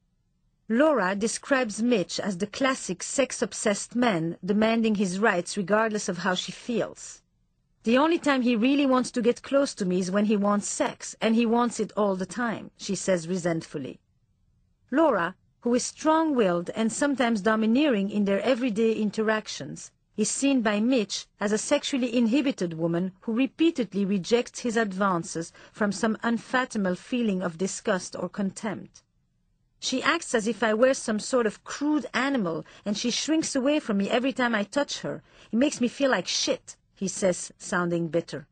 Laura describes Mitch as the classic sex-obsessed man demanding his rights regardless of how she feels. The only time he really wants to get close to me is when he wants sex, and he wants it all the time, she says resentfully. Laura, who is strong-willed and sometimes domineering in their everyday interactions, is seen by Mitch as a sexually inhibited woman who repeatedly rejects his advances from some unfathomable feeling of disgust or contempt. She acts as if I were some sort of crude animal, and she shrinks away from me every time I touch her. It makes me feel like shit, he says, sounding bitter.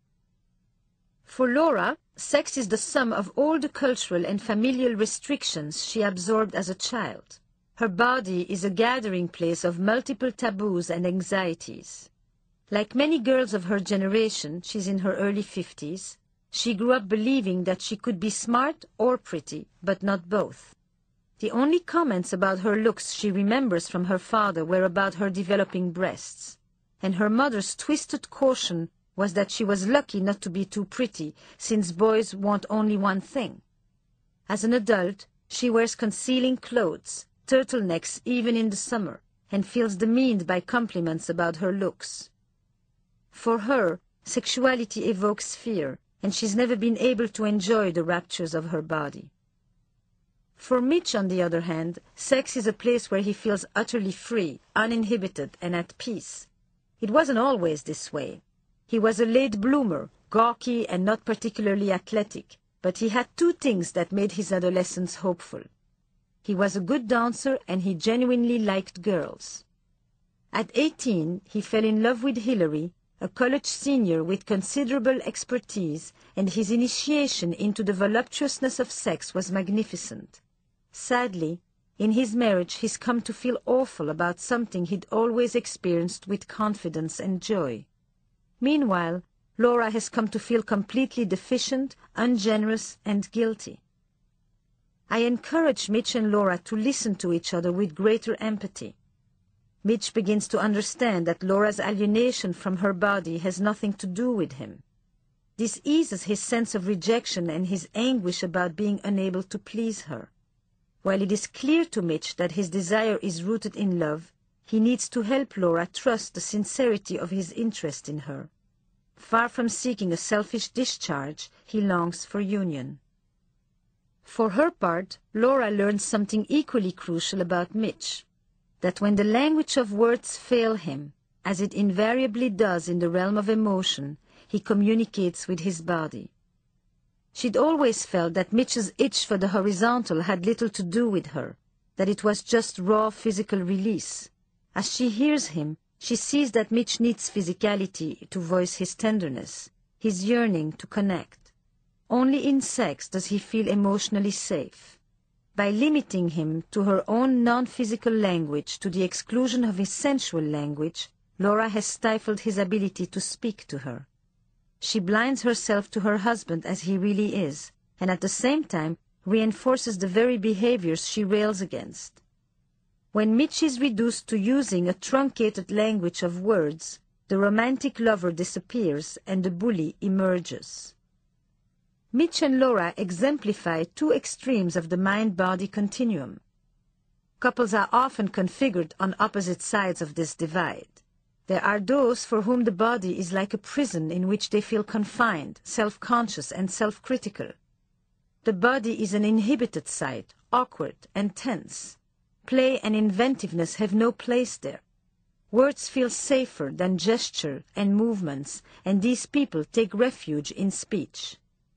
For Laura, sex is the sum of all the cultural and familial restrictions she absorbed as a child. Her body is a gathering place of multiple taboos and anxieties. Like many girls of her generation, she's in her early fifties, she grew up believing that she could be smart or pretty, but not both. The only comments about her looks she remembers from her father were about her developing breasts, and her mother's twisted caution was that she was lucky not to be too pretty, since boys want only one thing. As an adult, she wears concealing clothes, turtlenecks even in the summer, and feels demeaned by compliments about her looks. For her, sexuality evokes fear, and she's never been able to enjoy the raptures of her body. For Mitch, on the other hand, sex is a place where he feels utterly free, uninhibited, and at peace. It wasn't always this way. He was a late bloomer, gawky and not particularly athletic, but he had two things that made his adolescence hopeful. He was a good dancer, and he genuinely liked girls. At eighteen, he fell in love with Hillary, a college senior with considerable expertise, and his initiation into the voluptuousness of sex was magnificent. Sadly, in his marriage he's come to feel awful about something he'd always experienced with confidence and joy. Meanwhile, Laura has come to feel completely deficient, ungenerous, and guilty. I encourage Mitch and Laura to listen to each other with greater empathy. Mitch begins to understand that Laura's alienation from her body has nothing to do with him. This eases his sense of rejection and his anguish about being unable to please her. While it is clear to Mitch that his desire is rooted in love, he needs to help Laura trust the sincerity of his interest in her. Far from seeking a selfish discharge, he longs for union. For her part, Laura learns something equally crucial about Mitch, that when the language of words fail him, as it invariably does in the realm of emotion, he communicates with his body. She'd always felt that Mitch's itch for the horizontal had little to do with her, that it was just raw physical release. As she hears him, she sees that Mitch needs physicality to voice his tenderness, his yearning to connect. Only in sex does he feel emotionally safe. By limiting him to her own non-physical language to the exclusion of his sensual language, Laura has stifled his ability to speak to her. She blinds herself to her husband as he really is, and at the same time reinforces the very behaviors she rails against. When Mitch is reduced to using a truncated language of words, the romantic lover disappears and the bully emerges. Mitch and Laura exemplify two extremes of the mind-body continuum. Couples are often configured on opposite sides of this divide. There are those for whom the body is like a prison in which they feel confined, self-conscious, and self-critical. The body is an inhibited site, awkward and tense. Play and inventiveness have no place there. Words feel safer than gesture and movements, and these people take refuge in speech.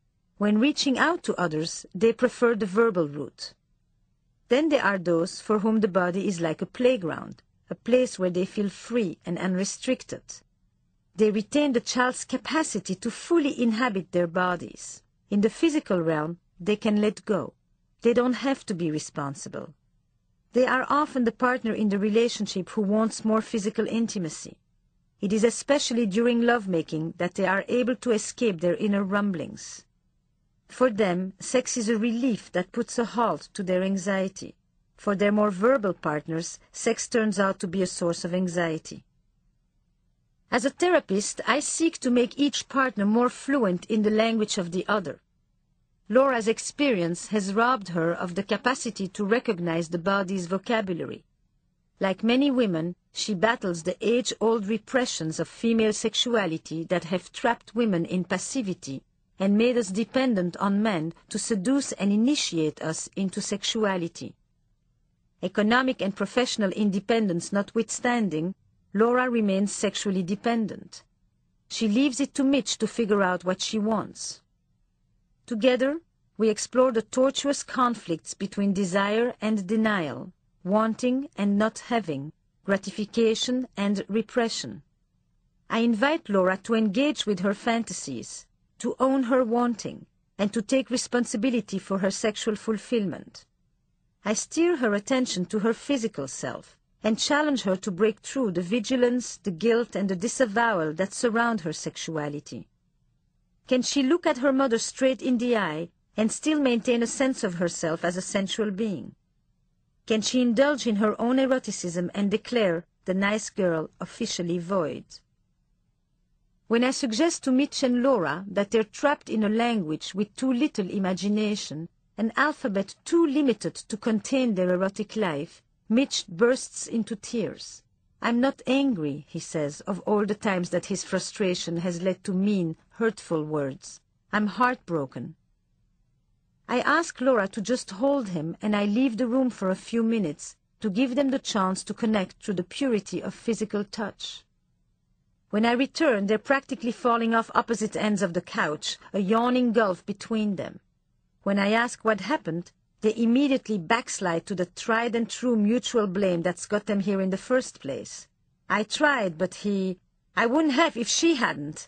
When reaching out to others, they prefer the verbal route. Then there are those for whom the body is like a playground, a place where they feel free and unrestricted. They retain the child's capacity to fully inhabit their bodies. In the physical realm, they can let go. They don't have to be responsible. They are often the partner in the relationship who wants more physical intimacy. It is especially during lovemaking that they are able to escape their inner rumblings. For them, sex is a relief that puts a halt to their anxiety. For their more verbal partners, sex turns out to be a source of anxiety. As a therapist, I seek to make each partner more fluent in the language of the other. Laura's experience has robbed her of the capacity to recognize the body's vocabulary. Like many women, she battles the age-old repressions of female sexuality that have trapped women in passivity and made us dependent on men to seduce and initiate us into sexuality. Economic and professional independence notwithstanding, Laura remains sexually dependent. She leaves it to Mitch to figure out what she wants. Together, we explore the tortuous conflicts between desire and denial, wanting and not having, gratification and repression. I invite Laura to engage with her fantasies, to own her wanting, and to take responsibility for her sexual fulfillment. I steer her attention to her physical self and challenge her to break through the vigilance, the guilt, and the disavowal that surround her sexuality. Can she look at her mother straight in the eye and still maintain a sense of herself as a sensual being? Can she indulge in her own eroticism and declare the nice girl officially void? When I suggest to Mitch and Laura that they're trapped in a language with too little imagination, an alphabet too limited to contain their erotic life, Mitch bursts into tears. I'm not angry, he says, of all the times that his frustration has led to mean, hurtful words. I'm heartbroken. I ask Laura to just hold him, and I leave the room for a few minutes to give them the chance to connect through the purity of physical touch. When I return, they're practically falling off opposite ends of the couch, a yawning gulf between them. When I ask what happened, they immediately backslide to the tried and true mutual blame that's got them here in the first place. I tried, but he... I wouldn't have if she hadn't.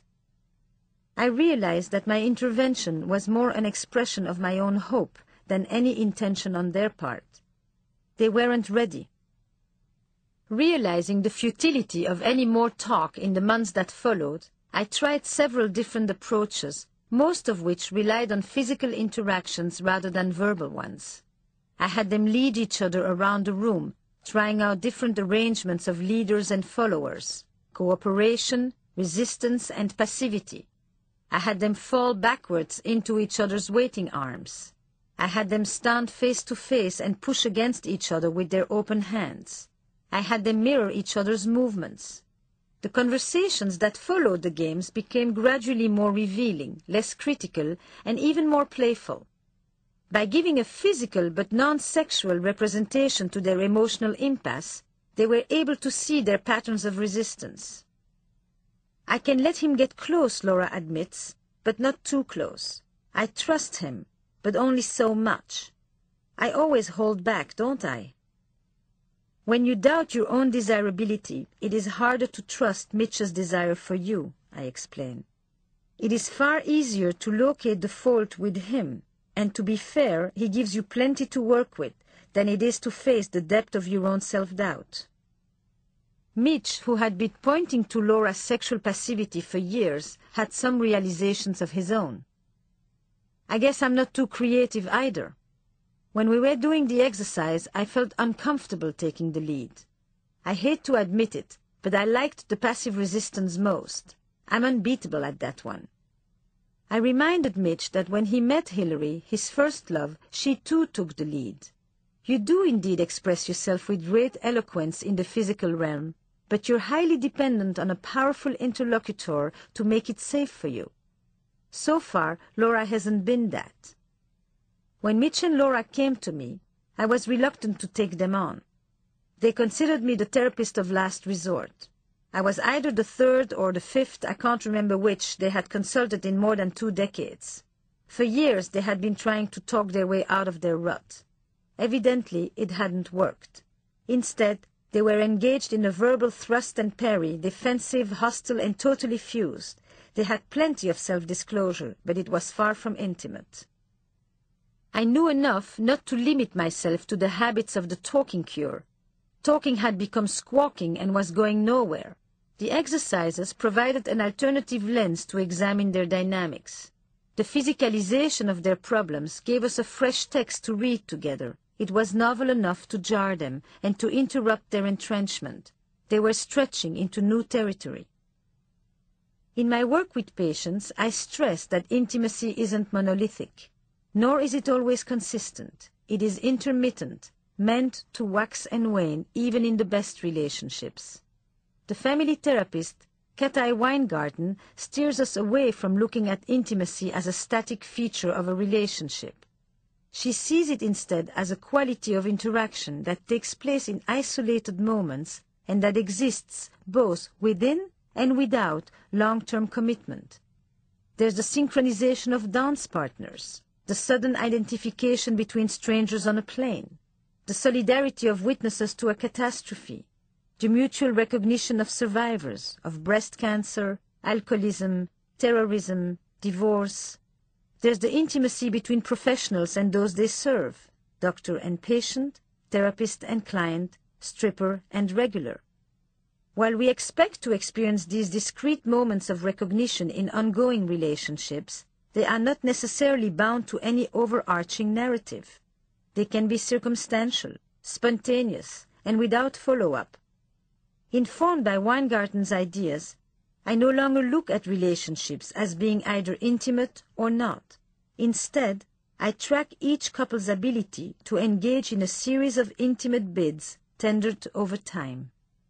I realized that my intervention was more an expression of my own hope than any intention on their part. They weren't ready. Realizing the futility of any more talk in the months that followed, I tried several different approaches, most of which relied on physical interactions rather than verbal ones. I had them lead each other around the room, trying out different arrangements of leaders and followers, cooperation, resistance, and passivity. I had them fall backwards into each other's waiting arms. I had them stand face to face and push against each other with their open hands. I had them mirror each other's movements. The conversations that followed the games became gradually more revealing, less critical, and even more playful. By giving a physical but non-sexual representation to their emotional impasse, they were able to see their patterns of resistance. I can let him get close, Laura admits, but not too close. I trust him, but only so much. I always hold back, don't I? When you doubt your own desirability, it is harder to trust Mitch's desire for you, I explain. It is far easier to locate the fault with him, and to be fair, he gives you plenty to work with, than it is to face the depth of your own self-doubt. Mitch, who had been pointing to Laura's sexual passivity for years, had some realizations of his own. I guess I'm not too creative either. When we were doing the exercise, I felt uncomfortable taking the lead. I hate to admit it, but I liked the passive resistance most. I'm unbeatable at that one. I reminded Mitch that when he met Hillary, his first love, she too took the lead. You do indeed express yourself with great eloquence in the physical realm, but you're highly dependent on a powerful interlocutor to make it safe for you. So far, Laura hasn't been that. When Mitch and Laura came to me, I was reluctant to take them on. They considered me the therapist of last resort. I was either the third or the fifth, I can't remember which, they had consulted in more than two decades. For years they had been trying to talk their way out of their rut. Evidently it hadn't worked. Instead, they were engaged in a verbal thrust and parry, defensive, hostile, and totally fused. They had plenty of self-disclosure, but it was far from intimate. I knew enough not to limit myself to the habits of the talking cure. Talking had become squawking and was going nowhere. The exercises provided an alternative lens to examine their dynamics. The physicalization of their problems gave us a fresh text to read together. It was novel enough to jar them and to interrupt their entrenchment. They were stretching into new territory. In my work with patients, I stress that intimacy isn't monolithic, nor is it always consistent. It is intermittent, meant to wax and wane even in the best relationships. The family therapist, Kathy Weingarten, steers us away from looking at intimacy as a static feature of a relationship. She sees it instead as a quality of interaction that takes place in isolated moments and that exists both within and without long-term commitment. There's the synchronization of dance partners, the sudden identification between strangers on a plane, the solidarity of witnesses to a catastrophe, the mutual recognition of survivors of breast cancer, alcoholism, terrorism, divorce. There's the intimacy between professionals and those they serve, doctor and patient, therapist and client, stripper and regular. While we expect to experience these discrete moments of recognition in ongoing relationships, they are not necessarily bound to any overarching narrative. They can be circumstantial, spontaneous, and without follow-up. Informed by Weingarten's ideas, I no longer look at relationships as being either intimate or not. Instead, I track each couple's ability to engage in a series of intimate bids tendered over time.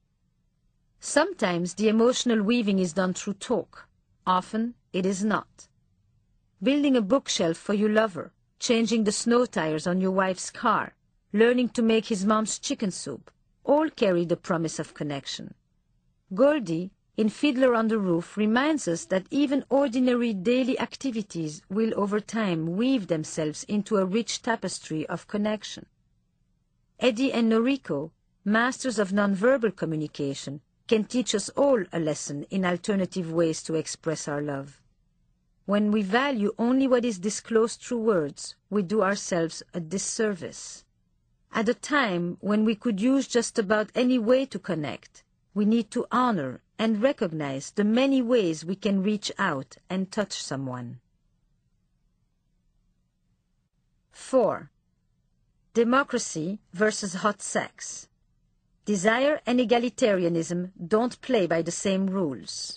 Sometimes the emotional weaving is done through talk. Often it is not. Building a bookshelf for your lover, changing the snow tires on your wife's car, learning to make his mom's chicken soup, all carry the promise of connection. Goldie, in Fiddler on the Roof, reminds us that even ordinary daily activities will over time weave themselves into a rich tapestry of connection. Eddie and Noriko, masters of nonverbal communication, can teach us all a lesson in alternative ways to express our love. When we value only what is disclosed through words, we do ourselves a disservice. At a time when we could use just about any way to connect, we need to honor and recognize the many ways we can reach out and touch someone. Four. Democracy versus hot sex. Desire and egalitarianism don't play by the same rules.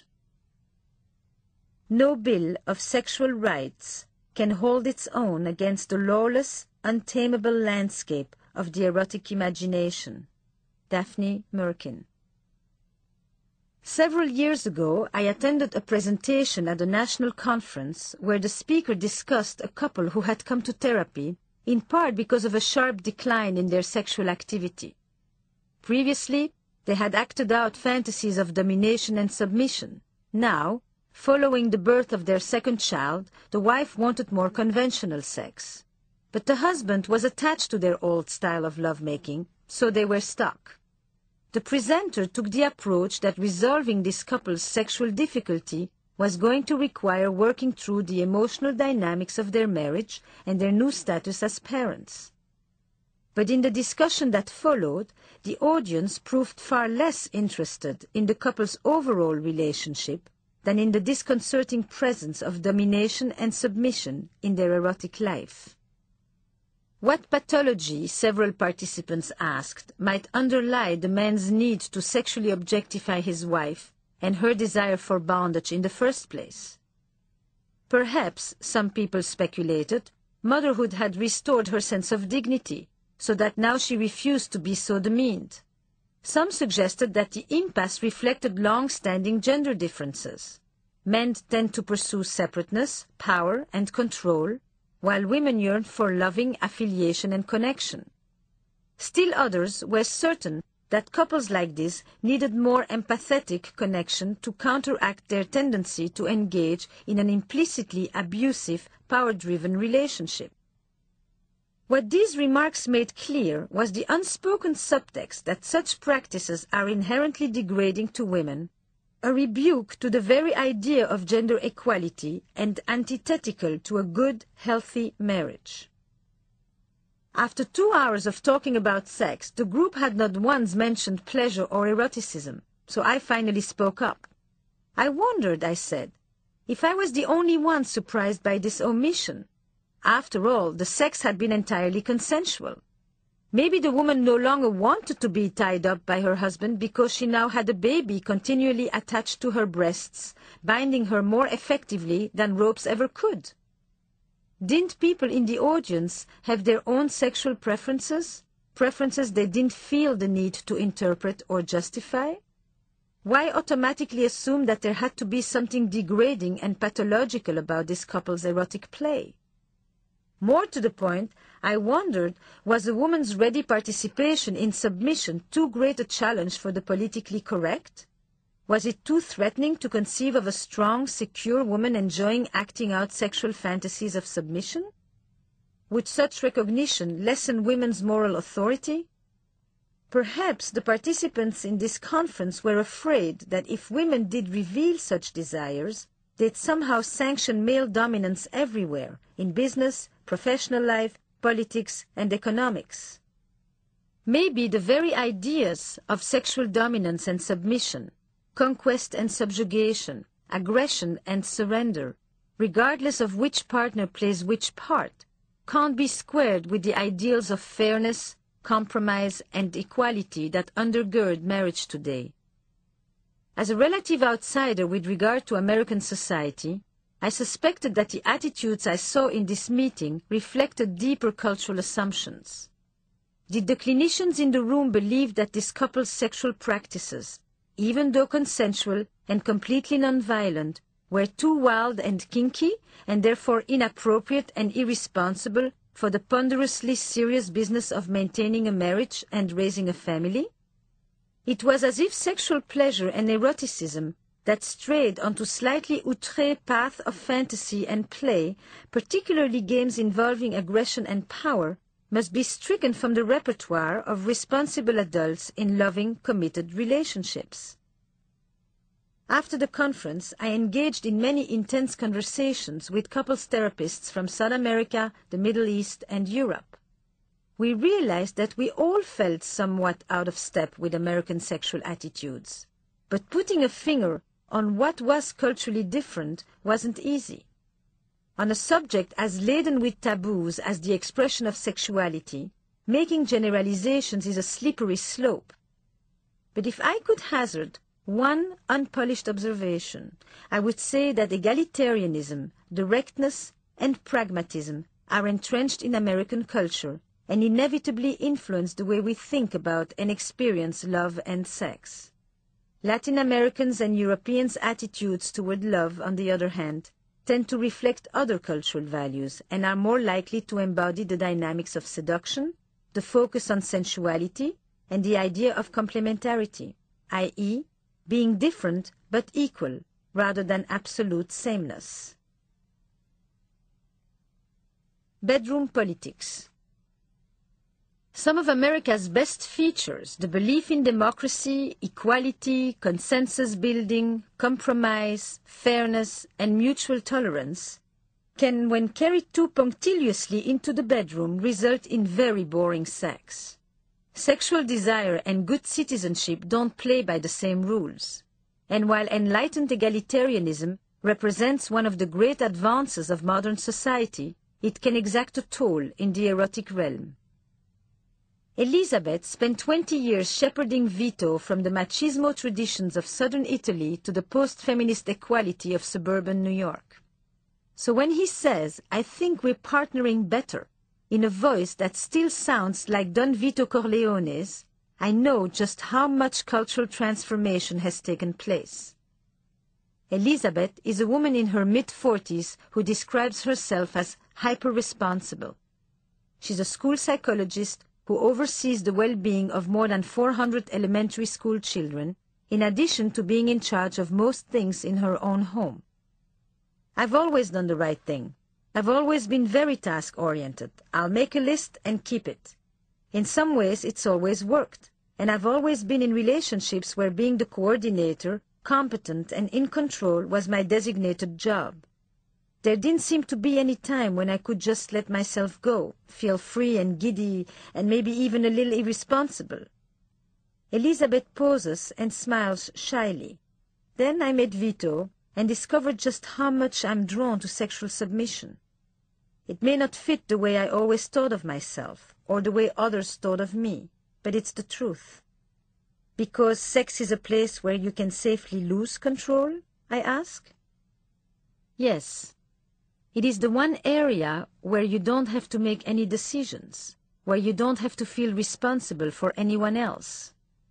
No bill of sexual rights can hold its own against the lawless, untamable landscape of the erotic imagination. Daphne Merkin. Several years ago, I attended a presentation at a national conference where the speaker discussed a couple who had come to therapy, in part because of a sharp decline in their sexual activity. Previously, they had acted out fantasies of domination and submission. Now, following the birth of their second child, the wife wanted more conventional sex. But the husband was attached to their old style of lovemaking, so they were stuck. The presenter took the approach that resolving this couple's sexual difficulty was going to require working through the emotional dynamics of their marriage and their new status as parents. But in the discussion that followed, the audience proved far less interested in the couple's overall relationship than in the disconcerting presence of domination and submission in their erotic life. What pathology, several participants asked, might underlie the man's need to sexually objectify his wife and her desire for bondage in the first place? Perhaps, some people speculated, motherhood had restored her sense of dignity, so that now she refused to be so demeaned. Some suggested that the impasse reflected long-standing gender differences. Men tend to pursue separateness, power, and control, while women yearn for loving affiliation and connection. Still others were certain that couples like this needed more empathetic connection to counteract their tendency to engage in an implicitly abusive, power-driven relationship. What these remarks made clear was the unspoken subtext that such practices are inherently degrading to women, a rebuke to the very idea of gender equality and antithetical to a good, healthy marriage. After two hours of talking about sex, the group had not once mentioned pleasure or eroticism, so I finally spoke up. I wondered, I said, if I was the only one surprised by this omission. After all, the sex had been entirely consensual. Maybe the woman no longer wanted to be tied up by her husband because she now had a baby continually attached to her breasts, binding her more effectively than ropes ever could. Didn't people in the audience have their own sexual preferences, preferences they didn't feel the need to interpret or justify? Why automatically assume that there had to be something degrading and pathological about this couple's erotic play? More to the point, I wondered, was a woman's ready participation in submission too great a challenge for the politically correct? Was it too threatening to conceive of a strong, secure woman enjoying acting out sexual fantasies of submission? Would such recognition lessen women's moral authority? Perhaps the participants in this conference were afraid that if women did reveal such desires, they'd somehow sanction male dominance everywhere, in business, professional life, politics, and economics. Maybe the very ideas of sexual dominance and submission, conquest and subjugation, aggression and surrender, regardless of which partner plays which part, can't be squared with the ideals of fairness, compromise, and equality that undergird marriage today. As a relative outsider with regard to American society, I suspected that the attitudes I saw in this meeting reflected deeper cultural assumptions. Did the clinicians in the room believe that this couple's sexual practices, even though consensual and completely nonviolent, were too wild and kinky and therefore inappropriate and irresponsible for the ponderously serious business of maintaining a marriage and raising a family? It was as if sexual pleasure and eroticism that strayed onto slightly outré path of fantasy and play, particularly games involving aggression and power, must be stricken from the repertoire of responsible adults in loving, committed relationships. After the conference, I engaged in many intense conversations with couples therapists from South America, the Middle East, and Europe. We realized that we all felt somewhat out of step with American sexual attitudes, but putting a finger on what was culturally different wasn't easy. On a subject as laden with taboos as the expression of sexuality, making generalizations is a slippery slope. But if I could hazard one unpolished observation, I would say that egalitarianism, directness, and pragmatism are entrenched in American culture and inevitably influence the way we think about and experience love and sex. Latin Americans and Europeans' attitudes toward love, on the other hand, tend to reflect other cultural values and are more likely to embody the dynamics of seduction, the focus on sensuality, and the idea of complementarity, that is, being different but equal, rather than absolute sameness. Bedroom politics. Some of America's best features, the belief in democracy, equality, consensus building, compromise, fairness, and mutual tolerance, can, when carried too punctiliously into the bedroom, result in very boring sex. Sexual desire and good citizenship don't play by the same rules. And while enlightened egalitarianism represents one of the great advances of modern society, it can exact a toll in the erotic realm. Elizabeth spent twenty years shepherding Vito from the machismo traditions of southern Italy to the post-feminist equality of suburban New York. So when he says, "I think we're partnering better," in a voice that still sounds like Don Vito Corleone's, I know just how much cultural transformation has taken place. Elizabeth is a woman in her mid-forties who describes herself as hyper-responsible. She's a school psychologist, who oversees the well-being of more than four hundred elementary school children, in addition to being in charge of most things in her own home. I've always done the right thing. I've always been very task-oriented. I'll make a list and keep it. In some ways, it's always worked, and I've always been in relationships where being the coordinator, competent and in control was my designated job. There didn't seem to be any time when I could just let myself go, feel free and giddy, and maybe even a little irresponsible. Elizabeth pauses and smiles shyly. Then I met Vito and discovered just how much I'm drawn to sexual submission. It may not fit the way I always thought of myself, or the way others thought of me, but it's the truth. Because sex is a place where you can safely lose control, I ask? Yes. It is the one area where you don't have to make any decisions, where you don't have to feel responsible for anyone else.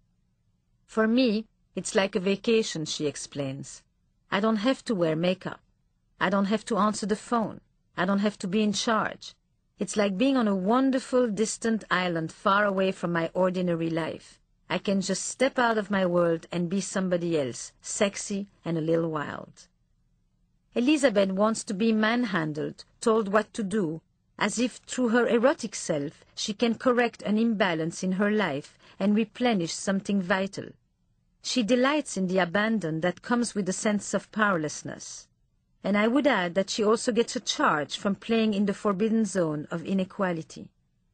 For me, it's like a vacation, she explains. I don't have to wear makeup. I don't have to answer the phone. I don't have to be in charge. It's like being on a wonderful, distant island far away from my ordinary life. I can just step out of my world and be somebody else, sexy and a little wild. Elizabeth wants to be manhandled, told what to do, as if through her erotic self she can correct an imbalance in her life and replenish something vital. She delights in the abandon that comes with a sense of powerlessness. And I would add that she also gets a charge from playing in the forbidden zone of inequality.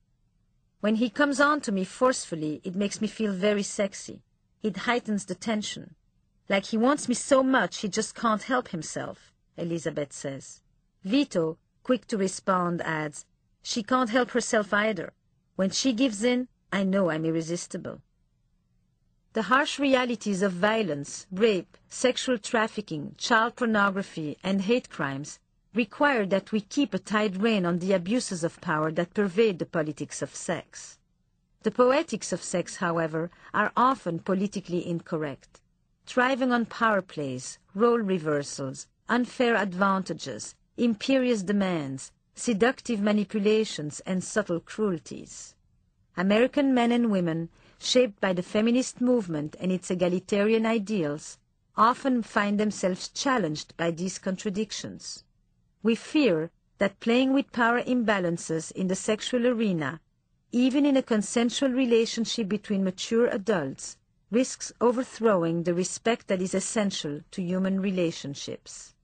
When he comes on to me forcefully, it makes me feel very sexy. It heightens the tension. Like he wants me so much he just can't help himself, Elizabeth says. Vito, quick to respond, adds, she can't help herself either. When she gives in, I know I'm irresistible. The harsh realities of violence, rape, sexual trafficking, child pornography, and hate crimes require that we keep a tight rein on the abuses of power that pervade the politics of sex. The poetics of sex, however, are often politically incorrect, thriving on power plays, role reversals, unfair advantages, imperious demands, seductive manipulations, and subtle cruelties. American men and women, shaped by the feminist movement and its egalitarian ideals, often find themselves challenged by these contradictions. We fear that playing with power imbalances in the sexual arena, even in a consensual relationship between mature adults, risks overthrowing the respect that is essential to human relationships.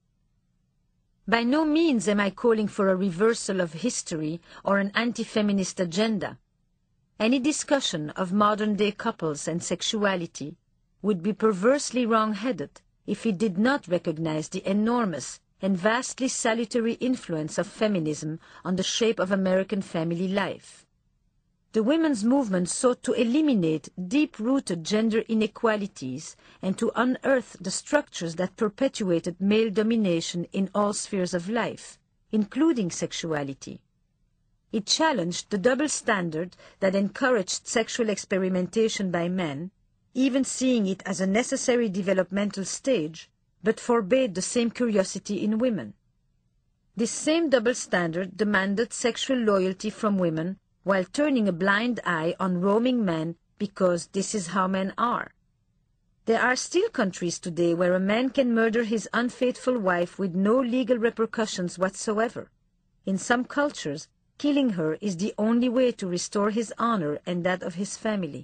By no means am I calling for a reversal of history or an anti-feminist agenda. Any discussion of modern-day couples and sexuality would be perversely wrong-headed if it did not recognize the enormous and vastly salutary influence of feminism on the shape of American family life. The women's movement sought to eliminate deep-rooted gender inequalities and to unearth the structures that perpetuated male domination in all spheres of life, including sexuality. It challenged the double standard that encouraged sexual experimentation by men, even seeing it as a necessary developmental stage, but forbade the same curiosity in women. This same double standard demanded sexual loyalty from women while turning a blind eye on roaming men because this is how men are. There are still countries today where a man can murder his unfaithful wife with no legal repercussions whatsoever. In some cultures, killing her is the only way to restore his honor and that of his family.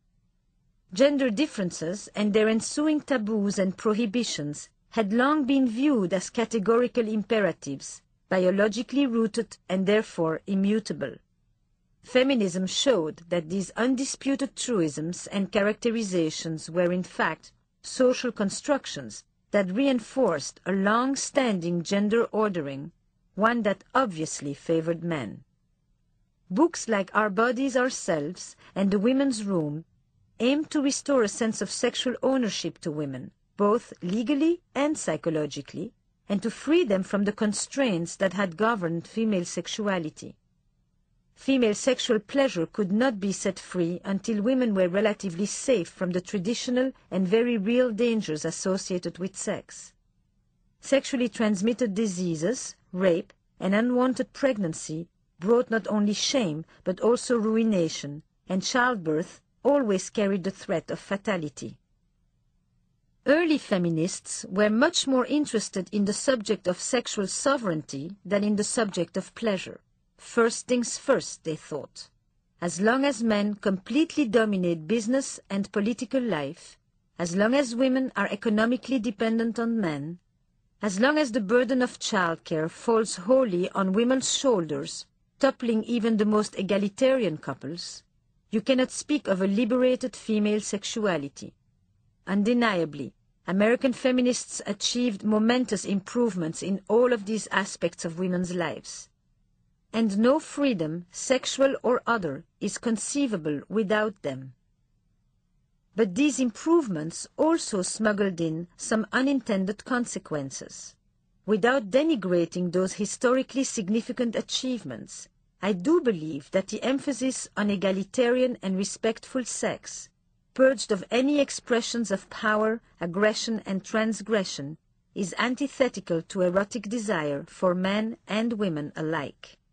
Gender differences and their ensuing taboos and prohibitions had long been viewed as categorical imperatives, biologically rooted and therefore immutable. Feminism showed that these undisputed truisms and characterizations were in fact social constructions that reinforced a long-standing gender ordering, one that obviously favored men. Books like Our Bodies, Ourselves and The Women's Room aim to restore a sense of sexual ownership to women, both legally and psychologically, and to free them from the constraints that had governed female sexuality. Female sexual pleasure could not be set free until women were relatively safe from the traditional and very real dangers associated with sex. Sexually transmitted diseases, rape, and unwanted pregnancy brought not only shame but also ruination, and childbirth always carried the threat of fatality. Early feminists were much more interested in the subject of sexual sovereignty than in the subject of pleasure. First things first, they thought. As long as men completely dominate business and political life, as long as women are economically dependent on men, as long as the burden of childcare falls wholly on women's shoulders, toppling even the most egalitarian couples, you cannot speak of a liberated female sexuality. Undeniably, American feminists achieved momentous improvements in all of these aspects of women's lives. And no freedom, sexual or other, is conceivable without them. But these improvements also smuggled in some unintended consequences. Without denigrating those historically significant achievements, I do believe that the emphasis on egalitarian and respectful sex, purged of any expressions of power, aggression, and transgression, is antithetical to erotic desire for men and women alike.